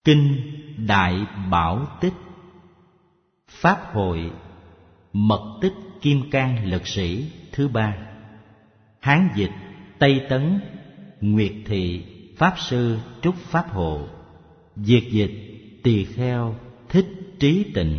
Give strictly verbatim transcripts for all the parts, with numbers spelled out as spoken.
Kinh Đại Bảo Tích, Pháp hội Mật tích Kim Cang Lực Sĩ thứ ba. Hán dịch Tây Tấn Nguyệt Thị Pháp Sư Trúc Pháp Hộ. Việt dịch Tỳ Kheo Thích Trí Tịnh.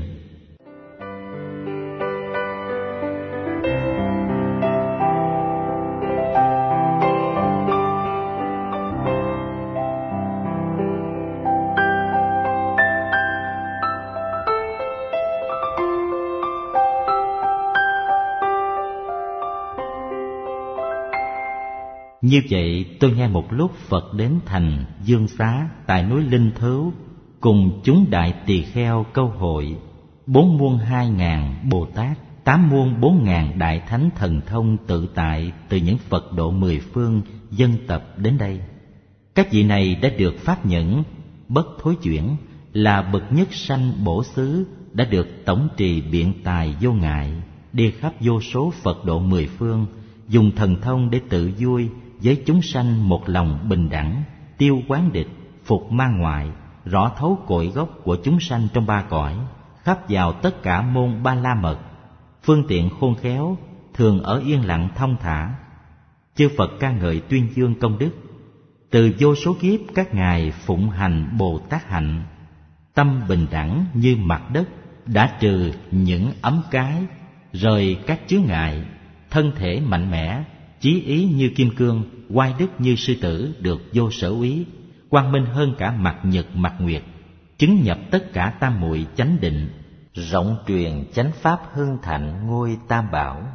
Như vậy, tôi nghe một lúc Phật đến thành Dương Xá tại núi Linh Thứu, cùng chúng đại tỳ kheo câu hội, bốn muôn hai ngàn Bồ Tát, tám muôn bốn ngàn đại thánh thần thông tự tại từ những Phật độ mười phương dân tập đến đây. Các vị này đã được pháp nhẫn, bất thối chuyển, là bậc nhất sanh bổ xứ, đã được tổng trì biện tài vô ngại, đi khắp vô số Phật độ mười phương, dùng thần thông để tự vui với chúng sanh một lòng bình đẳng, tiêu quán địch, phục ma ngoại, rõ thấu cội gốc của chúng sanh trong ba cõi, khắp vào tất cả môn ba la mật, phương tiện khôn khéo, thường ở yên lặng thông thả. Chư Phật ca ngợi tuyên dương công đức. Từ vô số kiếp các ngài phụng hành Bồ Tát hạnh, tâm bình đẳng như mặt đất, đã trừ những ấm cái, rời các chướng ngại, thân thể mạnh mẽ, chí ý như kim cương, oai đức như sư tử, được vô sở úy, quang minh hơn cả mặt nhật mặt nguyệt, chứng nhập tất cả tam muội chánh định, rộng truyền chánh pháp hưng thạnh ngôi tam bảo.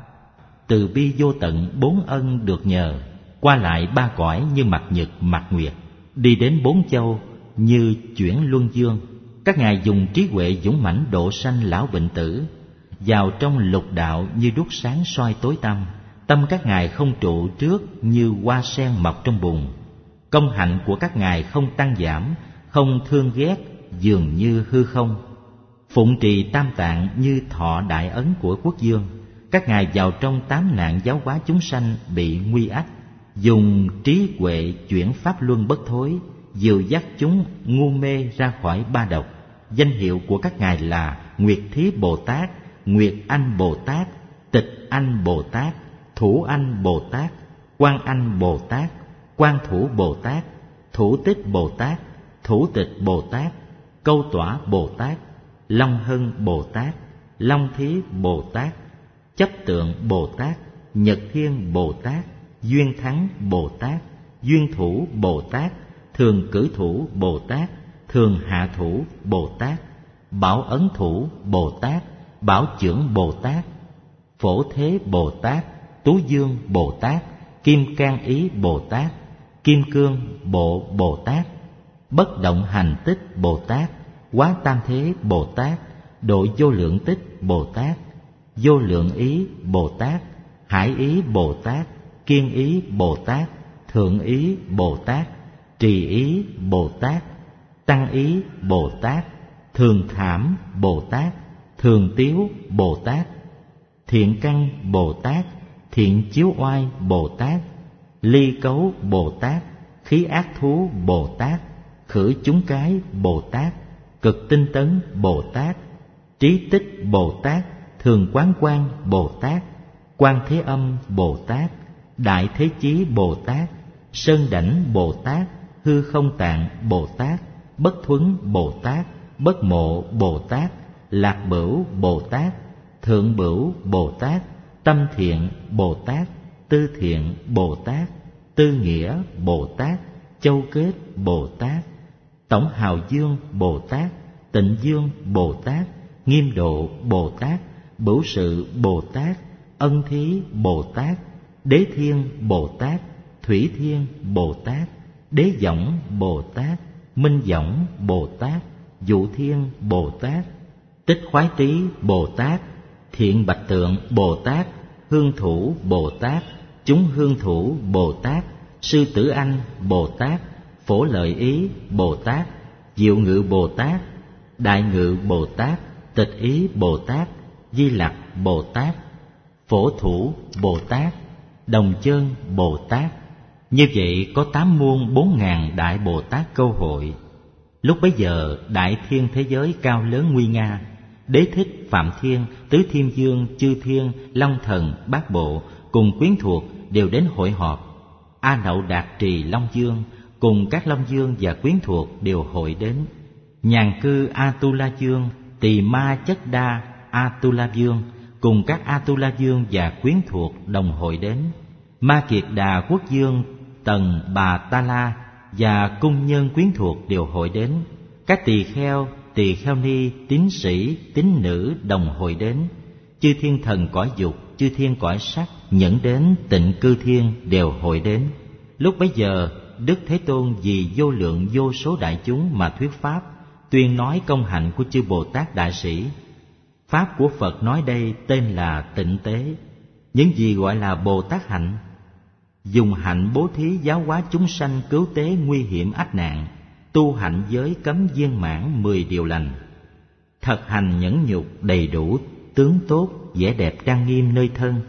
Từ bi vô tận bốn ân được nhờ, qua lại ba cõi như mặt nhật mặt nguyệt, đi đến bốn châu như chuyển luân dương. Các ngài dùng trí huệ dũng mãnh độ sanh lão bệnh tử, vào trong lục đạo như đuốc sáng soi tối tăm. Tâm các ngài không trụ trước như hoa sen mọc trong bùn. Công hạnh của các ngài không tăng giảm, không thương ghét, dường như hư không. Phụng trì tam tạng như thọ đại ấn của quốc dương. Các ngài vào trong tám nạn giáo hóa chúng sanh bị nguy ách, dùng trí huệ chuyển pháp luân bất thối, dìu dắt chúng ngu mê ra khỏi ba độc. Danh hiệu của các ngài là Nguyệt Thí Bồ Tát, Nguyệt Anh Bồ Tát, Tịch Anh Bồ Tát, Thủ Anh Bồ Tát, Quan Anh Bồ Tát, Quan Thủ Bồ Tát, Thủ Tích Bồ Tát, Thủ Tịch Bồ Tát, Câu Tỏa Bồ Tát, Long Hân Bồ Tát, Long Thí Bồ Tát, Chấp Tượng Bồ Tát, Nhật Thiên Bồ Tát, Duyên Thắng Bồ Tát, Duyên Thủ Bồ Tát, Thường Cử Thủ Bồ Tát, Thường Hạ Thủ Bồ Tát, Bảo Ấn Thủ Bồ Tát, Bảo Chưởng Bồ Tát, Phổ Thế Bồ Tát, Tú Dương Bồ Tát, Kim Cang Ý Bồ Tát, Kim Cương Bộ Bồ Tát, Bất Động Hành Tích Bồ Tát, Quá Tam Thế Bồ Tát, Độ Vô Lượng Tích Bồ Tát, Vô Lượng Ý Bồ Tát, Hải Ý Bồ Tát, Kiên Ý Bồ Tát, Thượng Ý Bồ Tát, Trì Ý Bồ Tát, Tăng Ý Bồ Tát, Thường Thảm Bồ Tát, Thường Tiếu Bồ Tát, Thiện Căn Bồ Tát, Thiện Chiếu Oai Bồ Tát, Ly Cấu Bồ Tát, Khí Ác Thú Bồ Tát, Khử Chúng Cái Bồ Tát, Cực Tinh Tấn Bồ Tát, Trí Tích Bồ Tát, Thường Quán Quan Bồ Tát, Quan Thế Âm Bồ Tát, Đại Thế Chí Bồ Tát, Sơn Đảnh Bồ Tát, Hư Không Tạng Bồ Tát, Bất Thuấn Bồ Tát, Bất Mộ Bồ Tát, Lạc Bửu Bồ Tát, Thượng Bửu Bồ Tát, Tâm Thiện Bồ Tát, Tư Thiện Bồ Tát, Tư Nghĩa Bồ Tát, Châu Kết Bồ Tát, Tổng Hào Dương Bồ Tát, Tịnh Dương Bồ Tát, Nghiêm Độ Bồ Tát, Bửu Sự Bồ Tát, Ân Thí Bồ Tát, Đế Thiên Bồ Tát, Thủy Thiên Bồ Tát, Đế Võng Bồ Tát, Minh Võng Bồ Tát, Dụ Thiên Bồ Tát, Tích Khoái Trí Bồ Tát, Thiện Bạch Tượng Bồ Tát, Hương Thủ Bồ Tát, Chúng Hương Thủ Bồ Tát, Sư Tử Anh Bồ Tát, Phổ Lợi Ý Bồ Tát, Diệu Ngự Bồ Tát, Đại Ngự Bồ Tát, Tịch Ý Bồ Tát, Di Lặc Bồ Tát, Phổ Thủ Bồ Tát, Đồng Chơn Bồ Tát. Như vậy có tám muôn bốn ngàn đại Bồ Tát câu hội. Lúc bấy giờ đại thiên thế giới cao lớn nguy nga, Đế Thích, Phạm Thiên, Tứ Thiên Dương, Chư Thiên, Long Thần, Bát Bộ cùng quyến thuộc đều đến hội họp. A Đậu Đạt Trì Long Dương cùng các Long Dương và quyến thuộc đều hội đến. Nhàn cư Atula Dương, Tỳ Ma Chất Đa Atula Dương cùng các Atula Dương và quyến thuộc đồng hội đến. Ma Kiệt Đà Quốc Dương, Tần Bà Ta La và cung nhân quyến thuộc đều hội đến. Các tỳ kheo, tỳ kheo ni, tín sĩ, tín nữ đồng hội đến. Chư thiên thần cõi dục, chư thiên cõi sắc, nhẫn đến Tịnh Cư Thiên đều hội đến. Lúc bấy giờ Đức Thế Tôn vì vô lượng vô số đại chúng mà thuyết pháp, tuyên nói công hạnh của chư Bồ Tát đại sĩ. Pháp của Phật nói đây tên là tịnh tế. Những gì gọi là Bồ Tát hạnh? Dùng hạnh bố thí giáo hóa chúng sanh cứu tế nguy hiểm ách nạn, tu hạnh giới cấm viên mãn mười điều lành, thật hành nhẫn nhục đầy đủ tướng tốt vẻ đẹp trang nghiêm nơi thân,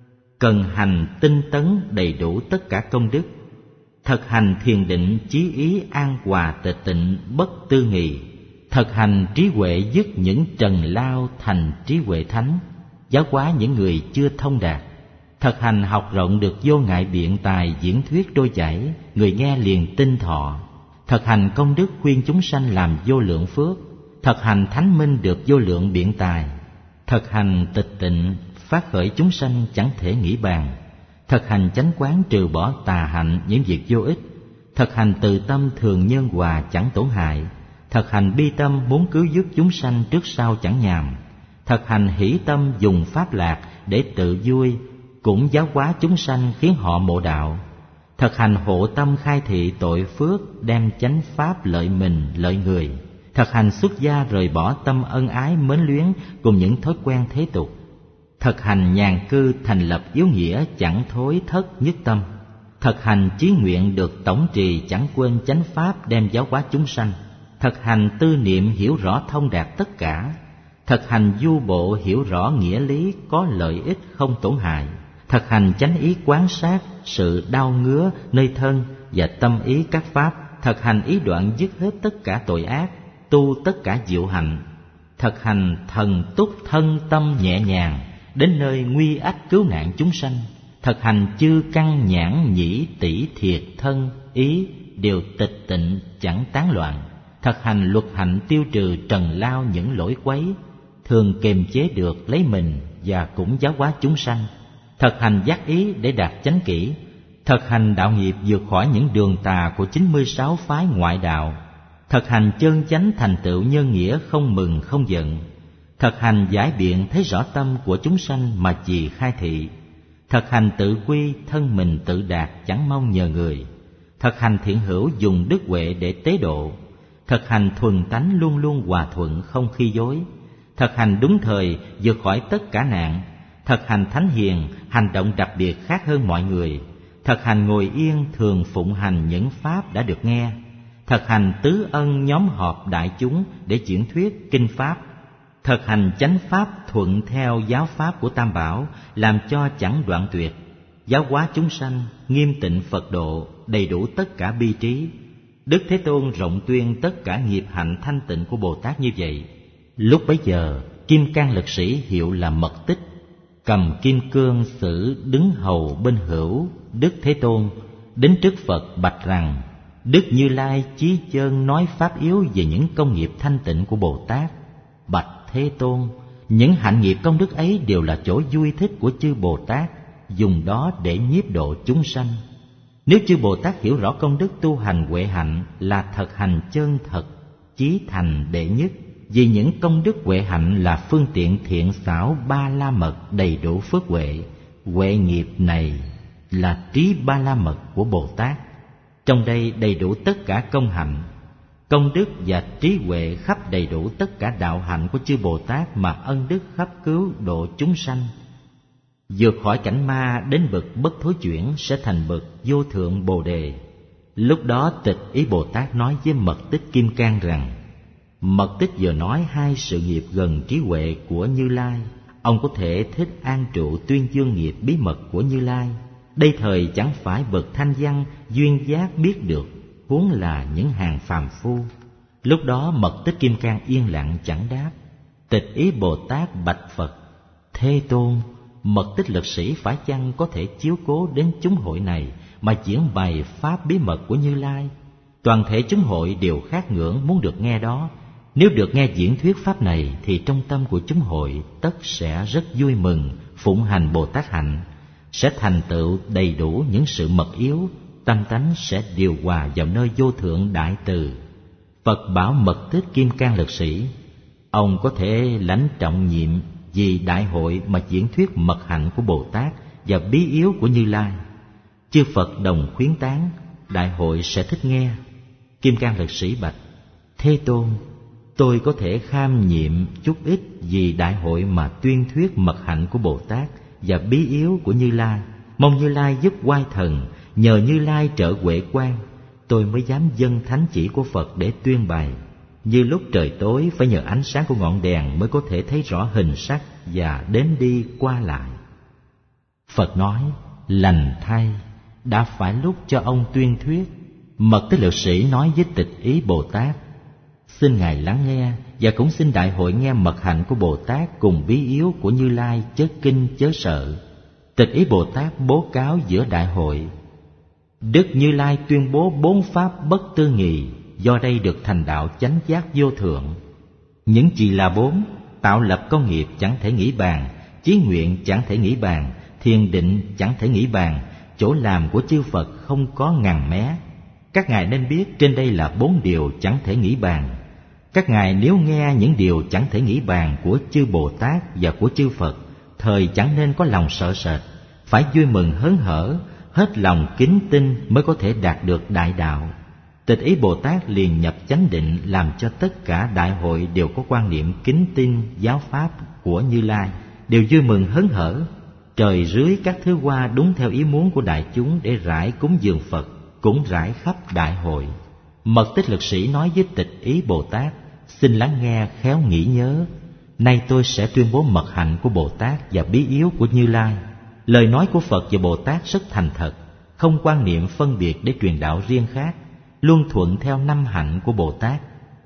cần hành tinh tấn đầy đủ tất cả công đức, thực hành thiền định chí ý an hòa tịch tịnh bất tư nghì, thực hành trí huệ dứt những trần lao thành trí huệ thánh, giáo hóa những người chưa thông đạt, thực hành học rộng được vô ngại biện tài diễn thuyết trôi chảy, người nghe liền tin thọ, thực hành công đức khuyên chúng sanh làm vô lượng phước, thực hành thánh minh được vô lượng biện tài, thực hành tịch tịnh phát khởi chúng sanh chẳng thể nghĩ bàn, thực hành chánh quán trừ bỏ tà hạnh những việc vô ích, thực hành từ tâm thường nhân hòa chẳng tổn hại, thực hành bi tâm muốn cứu giúp chúng sanh trước sau chẳng nhàm, thực hành hỷ tâm dùng pháp lạc để tự vui, cũng giáo hóa chúng sanh khiến họ mộ đạo, thực hành hộ tâm khai thị tội phước đem chánh pháp lợi mình lợi người, thực hành xuất gia rời bỏ tâm ân ái mến luyến cùng những thói quen thế tục, thực hành nhàn cư thành lập yếu nghĩa chẳng thối thất nhất tâm, thực hành chí nguyện được tổng trì chẳng quên chánh pháp đem giáo hóa chúng sanh, thực hành tư niệm hiểu rõ thông đạt tất cả, thực hành du bộ hiểu rõ nghĩa lý có lợi ích không tổn hại, thực hành chánh ý quán sát sự đau ngứa nơi thân và tâm ý các pháp, thực hành ý đoạn dứt hết tất cả tội ác, tu tất cả diệu hạnh, thực hành thần túc thân tâm nhẹ nhàng đến nơi nguy ách cứu nạn chúng sanh, thực hành chư căn nhãn nhĩ tỷ thiệt thân ý đều tịch tịnh chẳng tán loạn, thực hành luật hạnh tiêu trừ trần lao những lỗi quấy, thường kiềm chế được lấy mình và cũng giáo hóa chúng sanh, thực hành giác ý để đạt chánh kỷ, thực hành đạo nghiệp vượt khỏi những đường tà của chín mươi sáu phái ngoại đạo, thực hành chân chánh thành tựu nhân nghĩa không mừng không giận, thực hành giải biện thấy rõ tâm của chúng sanh mà trì khai thị, thực hành tự quy thân mình tự đạt chẳng mong nhờ người, thực hành thiện hữu dùng đức huệ để tế độ, thực hành thuần tánh luôn luôn hòa thuận không khi dối, thực hành đúng thời vượt khỏi tất cả nạn, thực hành thánh hiền hành động đặc biệt khác hơn mọi người, thực hành ngồi yên thường phụng hành những pháp đã được nghe, thực hành tứ ân nhóm họp đại chúng để diễn thuyết kinh pháp, thực hành chánh pháp thuận theo giáo pháp của Tam Bảo làm cho chẳng đoạn tuyệt, giáo hóa chúng sanh nghiêm tịnh Phật độ đầy đủ tất cả bi trí. Đức Thế Tôn rộng tuyên tất cả nghiệp hạnh thanh tịnh của Bồ Tát như vậy. Lúc bấy giờ Kim Cang Lực Sĩ hiệu là Mật Tích cầm kim cương sử đứng hầu bên hữu Đức Thế Tôn, đến trước Phật bạch rằng: Đức Như Lai chí chân nói pháp yếu về những công nghiệp thanh tịnh của Bồ Tát. Bạch Thế Tôn, những hạnh nghiệp công đức ấy đều là chỗ vui thích của chư Bồ Tát, dùng đó để nhiếp độ chúng sanh. Nếu chư Bồ Tát hiểu rõ công đức tu hành huệ hạnh là thật hành chân thật, chí thành đệ nhất, vì những công đức huệ hạnh là phương tiện thiện xảo ba la mật đầy đủ phước huệ. Huệ nghiệp này là trí ba la mật của Bồ Tát. Trong đây đầy đủ tất cả công hạnh, công đức và trí huệ khắp đầy đủ tất cả đạo hạnh của chư Bồ Tát mà ân đức khắp cứu độ chúng sanh. Vượt khỏi cảnh ma đến bậc bất thối chuyển sẽ thành bậc vô thượng Bồ Đề. Lúc đó Tịch Ý Bồ Tát nói với Mật Tích Kim Cang rằng: Mật Tích vừa nói hai sự nghiệp gần trí huệ của Như Lai, ông có thể thích an trụ tuyên dương nghiệp bí mật của Như Lai. Đây thời chẳng phải bậc thanh văn duyên giác biết được, huống là những hàng phàm phu. Lúc đó Mật Tích Kim Cang yên lặng chẳng đáp. Tịch Ý Bồ Tát bạch Phật: Thế Tôn, Mật Tích Lực Sĩ phải chăng có thể chiếu cố đến chúng hội này mà diễn bày pháp bí mật của Như Lai? Toàn thể chúng hội đều khát ngưỡng muốn được nghe đó. Nếu được nghe diễn thuyết pháp này thì trong tâm của chúng hội tất sẽ rất vui mừng, phụng hành Bồ Tát hạnh, sẽ thành tựu đầy đủ những sự mật yếu, tâm tánh sẽ điều hòa vào nơi vô thượng đại từ. Phật bảo Mật Tích Kim Cang Lực Sĩ: ông có thể lãnh trọng nhiệm vì đại hội mà diễn thuyết mật hạnh của Bồ Tát và bí yếu của Như Lai. Chư Phật đồng khuyến tán, đại hội sẽ thích nghe. Kim Cang Lực Sĩ bạch: Thế Tôn, tôi có thể kham nhiệm chút ít vì đại hội mà tuyên thuyết mật hạnh của Bồ Tát và bí yếu của Như Lai. Mong Như Lai giúp oai thần, nhờ Như Lai trợ huệ quang, tôi mới dám dâng thánh chỉ của Phật để tuyên bày. Như lúc trời tối phải nhờ ánh sáng của ngọn đèn mới có thể thấy rõ hình sắc và đến đi qua lại. Phật nói: lành thay, đã phải lúc cho ông tuyên thuyết. Mật Tích Lực Sĩ nói với Tịch Ý Bồ Tát: xin Ngài lắng nghe, và cũng xin đại hội nghe mật hạnh của Bồ Tát cùng bí yếu của Như Lai, chớ kinh chớ sợ. Tịch Ý Bồ Tát bố cáo giữa đại hội: Đức Như Lai tuyên bố bốn pháp bất tư nghì, do đây được thành đạo chánh giác vô thượng. Những gì là bốn: tạo lập công nghiệp chẳng thể nghĩ bàn, chí nguyện chẳng thể nghĩ bàn, thiền định chẳng thể nghĩ bàn, chỗ làm của chư Phật không có ngàn mé. Các ngài nên biết trên đây là bốn điều chẳng thể nghĩ bàn. Các ngài nếu nghe những điều chẳng thể nghĩ bàn của chư Bồ Tát và của chư Phật, thời chẳng nên có lòng sợ sệt, phải vui mừng hớn hở, hết lòng kính tin mới có thể đạt được đại đạo. Tịch Ý Bồ Tát liền nhập chánh định, làm cho tất cả đại hội đều có quan niệm kính tin giáo pháp của Như Lai, đều vui mừng hớn hở. Trời rưới các thứ hoa đúng theo ý muốn của đại chúng để rải cúng dường Phật, cũng rải khắp đại hội. Mật Tích Lực Sĩ nói với Tịch Ý Bồ Tát: xin lắng nghe khéo nghĩ nhớ. Nay tôi sẽ tuyên bố mật hạnh của Bồ Tát và bí yếu của Như Lai. Lời nói của Phật và Bồ Tát rất thành thật, không quan niệm phân biệt để truyền đạo riêng khác, luôn thuận theo năm hạnh của Bồ Tát.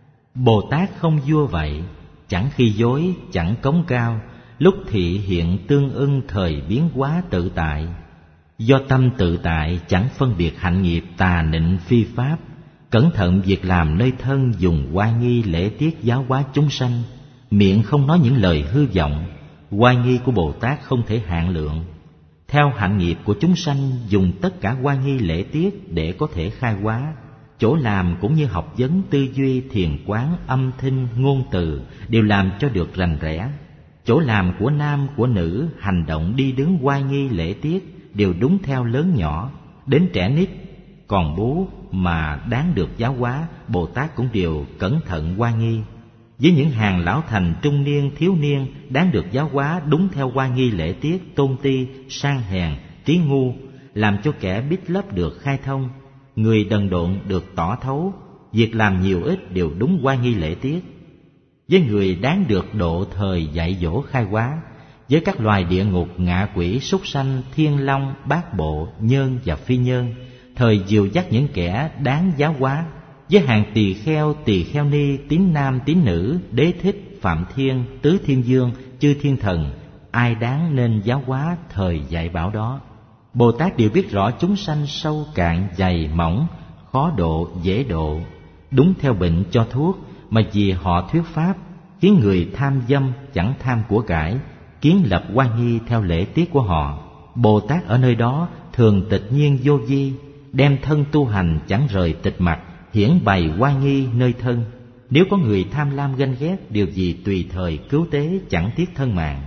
Bồ Tát không vua vậy, chẳng khi dối, chẳng cống cao, lúc thị hiện tương ưng thời biến hóa tự tại. Do tâm tự tại chẳng phân biệt hạnh nghiệp tà nịnh phi pháp, cẩn thận việc làm nơi thân dùng oai nghi lễ tiết giáo hóa chúng sanh, miệng không nói những lời hư vọng. Oai nghi của Bồ Tát không thể hạn lượng. Theo hạnh nghiệp của chúng sanh dùng tất cả oai nghi lễ tiết để có thể khai hóa. Chỗ làm cũng như học vấn, tư duy, thiền quán, âm thanh, ngôn từ đều làm cho được rành rẽ. Chỗ làm của nam, của nữ, hành động đi đứng oai nghi lễ tiết đều đúng theo lớn nhỏ. Đến trẻ nít còn bú mà đáng được giáo hóa, Bồ Tát cũng đều cẩn thận oai nghi. Với những hàng lão thành, trung niên, thiếu niên đáng được giáo hóa đúng theo oai nghi lễ tiết, tôn ti, sang hèn, trí ngu, làm cho kẻ biết lấp được khai thông, người đần độn được tỏ thấu, việc làm nhiều ít đều đúng oai nghi lễ tiết. Với người đáng được độ thời dạy dỗ khai hóa, với các loài địa ngục, ngạ quỷ, súc sanh, thiên long, bát bộ, nhân và phi nhân, thời dìu dắt những kẻ đáng giáo hóa. Với hàng tỳ kheo, tỳ kheo ni, tín nam, tín nữ, đế thích, phạm thiên, tứ thiên dương, chư thiên thần, ai đáng nên giáo hóa thời dạy bảo đó. Bồ Tát đều biết rõ chúng sanh sâu cạn, dày mỏng, khó độ, dễ độ, đúng theo bệnh cho thuốc, mà vì họ thuyết pháp, khiến người tham dâm chẳng tham của cải, kiến lập oai nghi theo lễ tiết của họ. Bồ Tát ở nơi đó thường tịch nhiên vô vi, đem thân tu hành chẳng rời tịch mặt, hiển bày oai nghi nơi thân. Nếu có người tham lam ganh ghét, điều gì tùy thời cứu tế, chẳng tiếc thân mạng.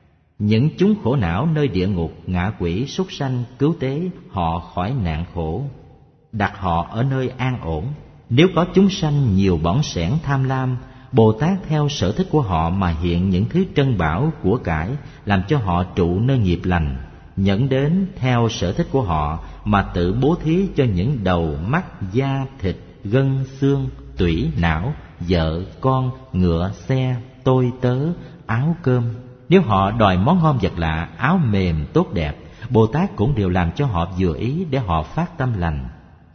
Những chúng khổ não nơi địa ngục, ngạ quỷ, súc sanh, cứu tế họ khỏi nạn khổ, đặt họ ở nơi an ổn. Nếu có chúng sanh nhiều bỏng sẻn tham lam, Bồ Tát theo sở thích của họ mà hiện những thứ trân bảo của cải, làm cho họ trụ nơi nghiệp lành. Nhẫn đến theo sở thích của họ mà tự bố thí cho những đầu, mắt, da, thịt, gân, xương, tủy, não, vợ, con, ngựa, xe, tôi tớ, áo cơm. Nếu họ đòi món ngon vật lạ, áo mềm tốt đẹp, Bồ Tát cũng đều làm cho họ vừa ý để họ phát tâm lành.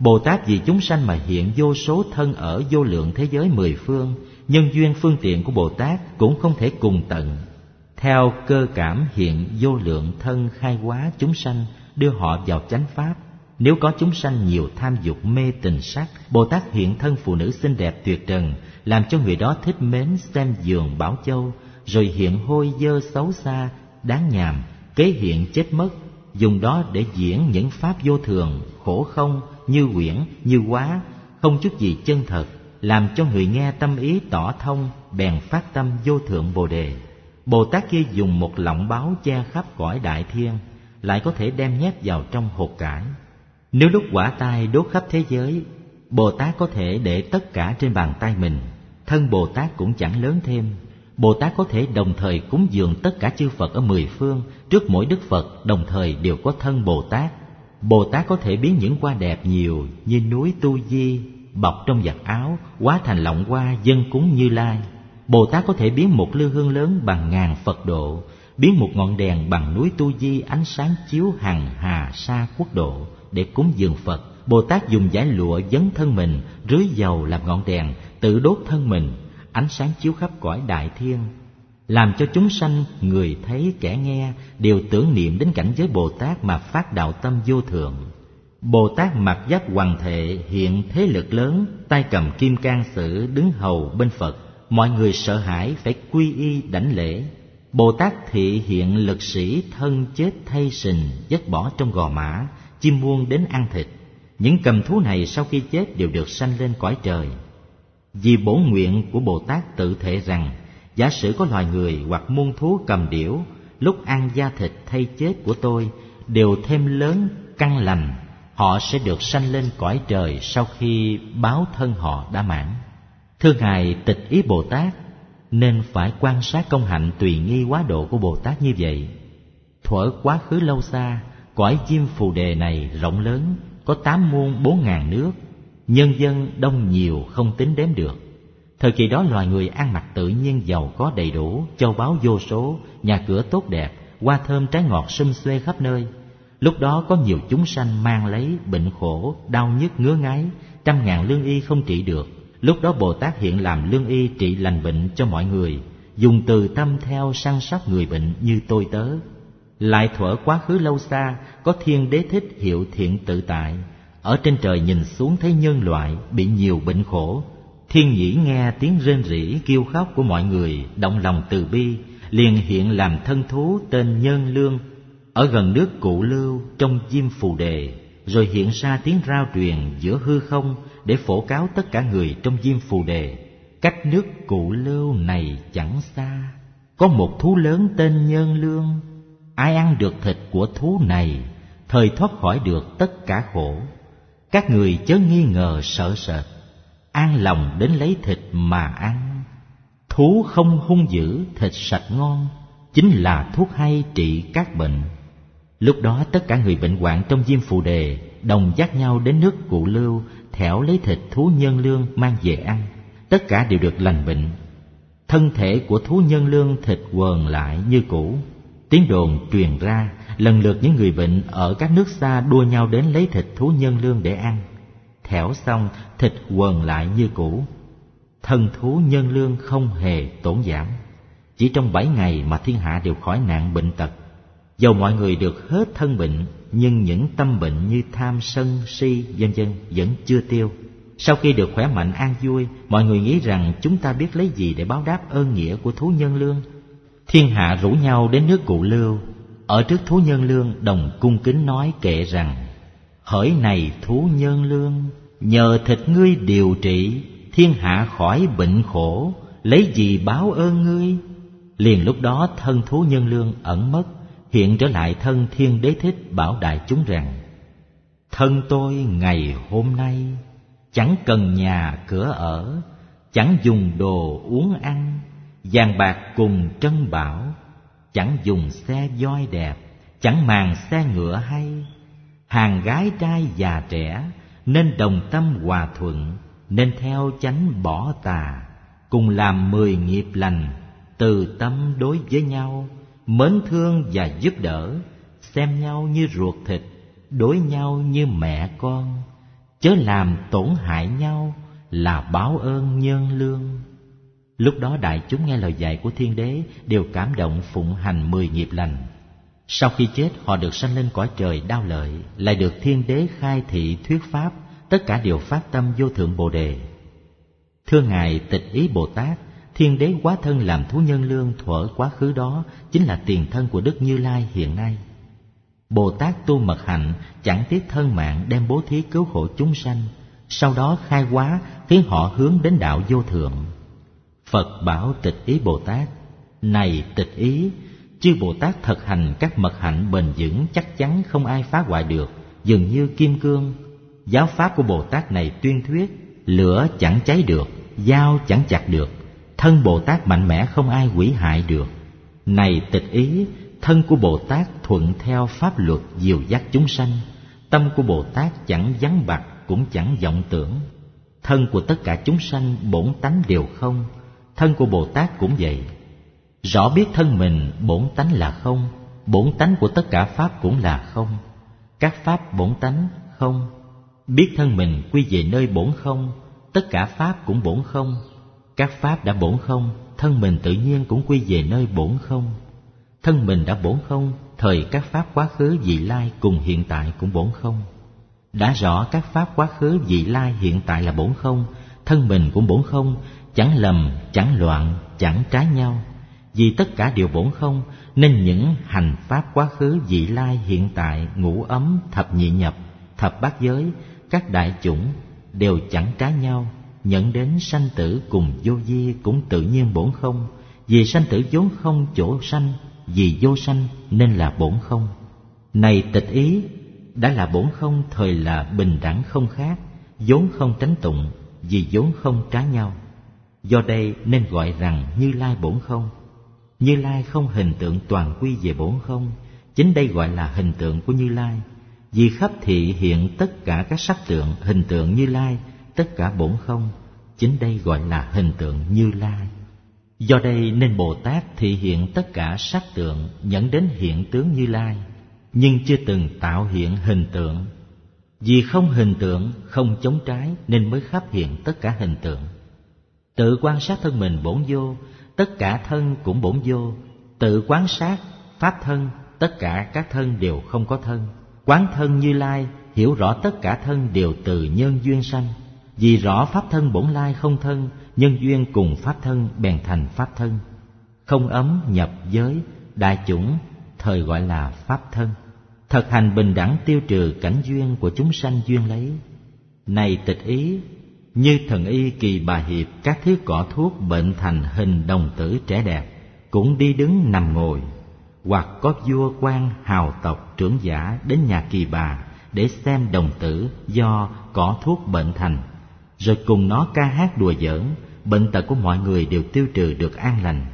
Bồ Tát vì chúng sanh mà hiện vô số thân ở vô lượng thế giới mười phương. Nhân duyên phương tiện của Bồ Tát cũng không thể cùng tận. Theo cơ cảm hiện vô lượng thân khai hóa chúng sanh, đưa họ vào chánh pháp. Nếu có chúng sanh nhiều tham dục mê tình sắc, Bồ Tát hiện thân phụ nữ xinh đẹp tuyệt trần, làm cho người đó thích mến xem giường bảo châu, rồi hiện hôi dơ xấu xa, đáng nhàm, kế hiện chết mất, dùng đó để diễn những pháp vô thường, khổ không, như quyển, như hóa, không chút gì chân thật, làm cho người nghe tâm ý tỏ thông, bèn phát tâm vô thượng Bồ Đề. Bồ Tát kia dùng một lọng báo che khắp cõi đại thiên, lại có thể đem nhét vào trong hột cải. Nếu lúc hỏa tai đốt khắp thế giới, Bồ Tát có thể để tất cả trên bàn tay mình, thân Bồ Tát cũng chẳng lớn thêm. Bồ Tát có thể đồng thời cúng dường tất cả chư Phật ở mười phương, trước mỗi Đức Phật đồng thời đều có thân Bồ Tát. Bồ Tát có thể biến những hoa đẹp nhiều như núi Tu Di bọc trong vạt áo, hóa thành lọng hoa dâng cúng Như Lai. Bồ Tát có thể biến một lư hương lớn bằng ngàn Phật độ, biến một ngọn đèn bằng núi Tu Di ánh sáng chiếu hằng hà sa quốc độ để cúng dường Phật. Bồ Tát dùng dải lụa dấn thân mình, rưới dầu làm ngọn đèn, tự đốt thân mình, ánh sáng chiếu khắp cõi đại thiên, làm cho chúng sanh người thấy kẻ nghe đều tưởng niệm đến cảnh giới Bồ Tát mà phát đạo tâm vô thượng. Bồ Tát mặc giáp hoàng thệ hiện thế lực lớn, tay cầm kim cang sử đứng hầu bên Phật, mọi người sợ hãi phải quy y đảnh lễ. Bồ Tát thị hiện lực sĩ thân chết thay sình vứt bỏ trong gò mã, chim muôn đến ăn thịt. Những cầm thú này sau khi chết đều được sanh lên cõi trời. Vì bổn nguyện của Bồ Tát tự thệ rằng, giả sử có loài người hoặc muôn thú cầm điểu, lúc ăn da thịt thay chết của tôi đều thêm lớn căn lành, họ sẽ được sanh lên cõi trời sau khi báo thân họ đã mãn. Thưa Ngài Tịch Ý Bồ Tát, nên phải quan sát công hạnh tùy nghi quá độ của Bồ Tát như vậy. Thuở quá khứ lâu xa, cõi Diêm Phù Đề này rộng lớn, có tám muôn bốn ngàn nước, nhân dân đông nhiều không tính đếm được. Thời kỳ đó loài người ăn mặc tự nhiên giàu có đầy đủ, châu báu vô số, nhà cửa tốt đẹp, hoa thơm trái ngọt sum xuê khắp nơi. Lúc đó có nhiều chúng sanh mang lấy bệnh khổ, đau nhức ngứa ngáy, trăm ngàn lương y không trị được. Lúc đó Bồ Tát hiện làm lương y trị lành bệnh cho mọi người, dùng từ tâm theo săn sóc người bệnh như tôi tớ. Lại thuở quá khứ lâu xa, có Thiên Đế Thích hiệu Thiện Tự Tại, ở trên trời nhìn xuống thấy nhân loại bị nhiều bệnh khổ. Thiên Nhĩ nghe tiếng rên rỉ kêu khóc của mọi người, động lòng từ bi, liền hiện làm thân thú tên Nhân Lương, ở gần nước Cụ Lưu trong Diêm Phù Đề, rồi hiện ra tiếng rao truyền giữa hư không để phổ cáo tất cả người trong Diêm Phù Đề. Cách nước Cụ Lưu này chẳng xa, có một thú lớn tên Nhân Lương. Ai ăn được thịt của thú này, thời thoát khỏi được tất cả khổ. Các người chớ nghi ngờ sợ sệt, an lòng đến lấy thịt mà ăn. Thú không hung dữ, thịt sạch ngon, chính là thuốc hay trị các bệnh. Lúc đó tất cả người bệnh hoạn trong Diêm Phù Đề đồng dắt nhau đến nước Cụ Lưu, thẻo lấy thịt thú Nhân Lương mang về ăn. Tất cả đều được lành bệnh. Thân thể của thú Nhân Lương thịt quờn lại như cũ. Tiếng đồn truyền ra, lần lượt những người bệnh ở các nước xa đua nhau đến lấy thịt thú Nhân Lương để ăn. Thẻo xong, thịt quờn lại như cũ. Thân thú Nhân Lương không hề tổn giảm. Chỉ trong bảy ngày mà thiên hạ đều khỏi nạn bệnh tật. Dầu mọi người được hết thân bệnh, nhưng những tâm bệnh như tham sân si vân vân vẫn chưa tiêu. Sau khi được khỏe mạnh an vui, mọi người nghĩ rằng chúng ta biết lấy gì để báo đáp ơn nghĩa của thú Nhân Lương. Thiên hạ rủ nhau đến nước Cụ Lưu, ở trước thú Nhân Lương đồng cung kính nói kệ rằng: hỡi này thú Nhân Lương, nhờ thịt ngươi điều trị, thiên hạ khỏi bệnh khổ, lấy gì báo ơn ngươi? Liền lúc đó thân thú Nhân Lương ẩn mất, hiện trở lại thân Thiên Đế Thích, bảo đại chúng rằng: thân tôi ngày hôm nay chẳng cần nhà cửa ở, chẳng dùng đồ uống ăn, vàng bạc cùng trân bảo, chẳng dùng xe voi đẹp, chẳng màng xe ngựa hay. Hàng gái trai già trẻ nên đồng tâm hòa thuận, nên theo chánh bỏ tà, cùng làm mười nghiệp lành, từ tâm đối với nhau, mến thương và giúp đỡ, xem nhau như ruột thịt, đối nhau như mẹ con. chớ làm tổn hại nhau, là báo ơn nhân lương. Lúc đó đại chúng nghe lời dạy của Thiên Đế đều cảm động phụng hành mười nghiệp lành. Sau khi chết họ được sanh lên cõi trời Đao Lợi, lại được Thiên Đế khai thị thuyết pháp, tất cả đều phát tâm vô thượng Bồ Đề. Thưa Ngài Tịch Ý Bồ Tát, Thiên Đế hóa thân làm thú nhân lương thuở quá khứ đó chính là tiền thân của Đức Như Lai hiện nay. Bồ Tát tu mật hạnh, chẳng tiếc thân mạng đem bố thí cứu hộ chúng sanh, sau đó khai hóa khiến họ hướng đến đạo vô thượng. Phật bảo Tịch Ý Bồ Tát: này Tịch Ý, chư Bồ Tát thực hành các mật hạnh bền vững chắc chắn không ai phá hoại được, dường như kim cương. Giáo pháp của Bồ Tát này tuyên thuyết, lửa chẳng cháy được, dao chẳng chặt được, thân Bồ Tát mạnh mẽ không ai hủy hại được. Này Tịch Ý, thân của Bồ Tát thuận theo pháp luật dìu dắt chúng sanh, tâm của Bồ Tát chẳng vắng bặt cũng chẳng vọng tưởng. Thân của tất cả chúng sanh bổn tánh đều không, thân của Bồ Tát cũng vậy. Rõ biết thân mình bổn tánh là không, bổn tánh của tất cả pháp cũng là không. Các pháp bổn tánh không, biết thân mình quy về nơi bổn không, tất cả pháp cũng bổn không. Các pháp đã bổn không, thân mình tự nhiên cũng quy về nơi bổn không. Thân mình đã bổn không, thời các pháp quá khứ vị lai cùng hiện tại cũng bổn không. Đã rõ các pháp quá khứ vị lai hiện tại là bổn không, thân mình cũng bổn không, chẳng lầm, chẳng loạn, chẳng trái nhau. Vì tất cả đều bổn không, nên những hành pháp quá khứ vị lai hiện tại, ngũ ấm, thập nhị nhập, thập bát giới, các đại chủng đều chẳng trái nhau. Nhận đến sanh tử cùng vô vi cũng tự nhiên bổn không. Vì sanh tử vốn không chỗ sanh, vì vô sanh nên là bổn không. Này Tịch Ý, đã là bổn không thời là bình đẳng không khác, vốn không tránh tụng, vì vốn không trái nhau. Do đây nên gọi rằng Như Lai bổn không. Như Lai không hình tượng toàn quy về bổn không, chính đây gọi là hình tượng của Như Lai. Vì khắp thị hiện tất cả các sắc tượng hình tượng Như Lai, tất cả bổn không, chính đây gọi là hình tượng Như Lai. Do đây nên Bồ Tát thị hiện tất cả sắc tượng dẫn đến hiện tướng Như Lai, nhưng chưa từng tạo hiện hình tượng. Vì không hình tượng, không chống trái nên mới khắp hiện tất cả hình tượng. Tự quan sát thân mình bổn vô, tất cả thân cũng bổn vô. Tự quán sát pháp thân, tất cả các thân đều không có thân. Quán thân Như Lai, hiểu rõ tất cả thân đều từ nhân duyên sanh. Vì rõ pháp thân bổn lai không thân, nhân duyên cùng pháp thân bèn thành pháp thân. Không ấm nhập giới, đại chủng, thời gọi là pháp thân. Thực hành bình đẳng tiêu trừ cảnh duyên của chúng sanh duyên lấy. Này Tịch Ý, như thần y Kỳ Bà Hiệp, các thứ cỏ thuốc bệnh thành hình đồng tử trẻ đẹp, cũng đi đứng nằm ngồi. Hoặc có vua quan hào tộc trưởng giả đến nhà Kỳ Bà để xem đồng tử do cỏ thuốc bệnh thành, rồi cùng nó ca hát đùa giỡn, bệnh tật của mọi người đều tiêu trừ được an lành.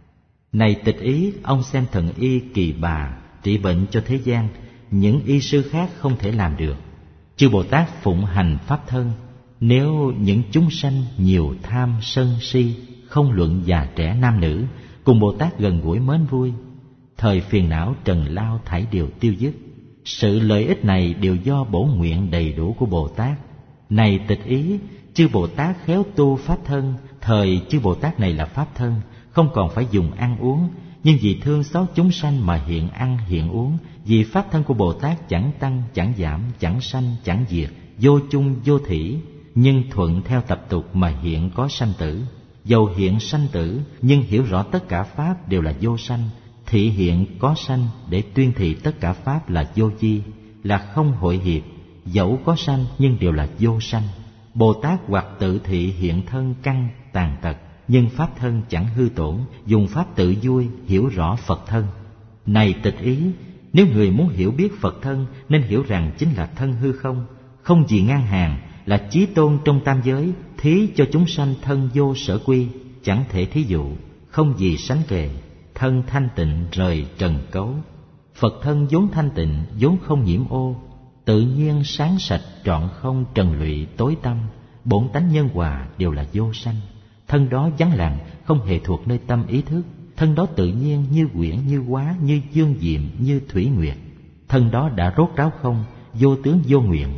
Này Tịch Ý, ông xem thần y Kỳ Bà trị bệnh cho thế gian, những y sư khác không thể làm được. Chư Bồ Tát phụng hành pháp thân, nếu những chúng sanh nhiều tham sân si, không luận già trẻ nam nữ, cùng Bồ Tát gần gũi mến vui, thời phiền não trần lao thảy đều tiêu dứt. Sự lợi ích này đều do bổ nguyện đầy đủ của Bồ Tát. Này Tịch Ý, chư Bồ Tát khéo tu pháp thân, thời chư Bồ Tát này là pháp thân, không còn phải dùng ăn uống, nhưng vì thương xót chúng sanh mà hiện ăn hiện uống. Vì pháp thân của Bồ Tát chẳng tăng, chẳng giảm, chẳng sanh, chẳng diệt, vô chung vô thủy, nhưng thuận theo tập tục mà hiện có sanh tử. Dầu hiện sanh tử, nhưng hiểu rõ tất cả pháp đều là vô sanh, thị hiện có sanh để tuyên thị tất cả pháp là vô vi, là không hội hiệp. Dẫu có sanh nhưng đều là vô sanh. Bồ Tát hoặc tự thị hiện thân căn tàn tật, nhưng pháp thân chẳng hư tổn, dùng pháp tự vui hiểu rõ Phật thân. Này Tịch Ý, nếu người muốn hiểu biết Phật thân, nên hiểu rằng chính là thân hư không, không gì ngang hàng, là chí tôn trong tam giới, thí cho chúng sanh thân vô sở quy, chẳng thể thí dụ, không gì sánh kề. Thân thanh tịnh rời trần cấu, Phật thân vốn thanh tịnh, vốn không nhiễm ô, tự nhiên sáng sạch trọn không trần lụy tối tăm. Bổn tánh nhân hòa đều là vô sanh. Thân đó vắng lặng, không hề thuộc nơi tâm ý thức. Thân đó tự nhiên như quyển như hóa, như dương diệm, như thủy nguyệt. Thân đó đã rốt ráo không, vô tướng vô nguyện.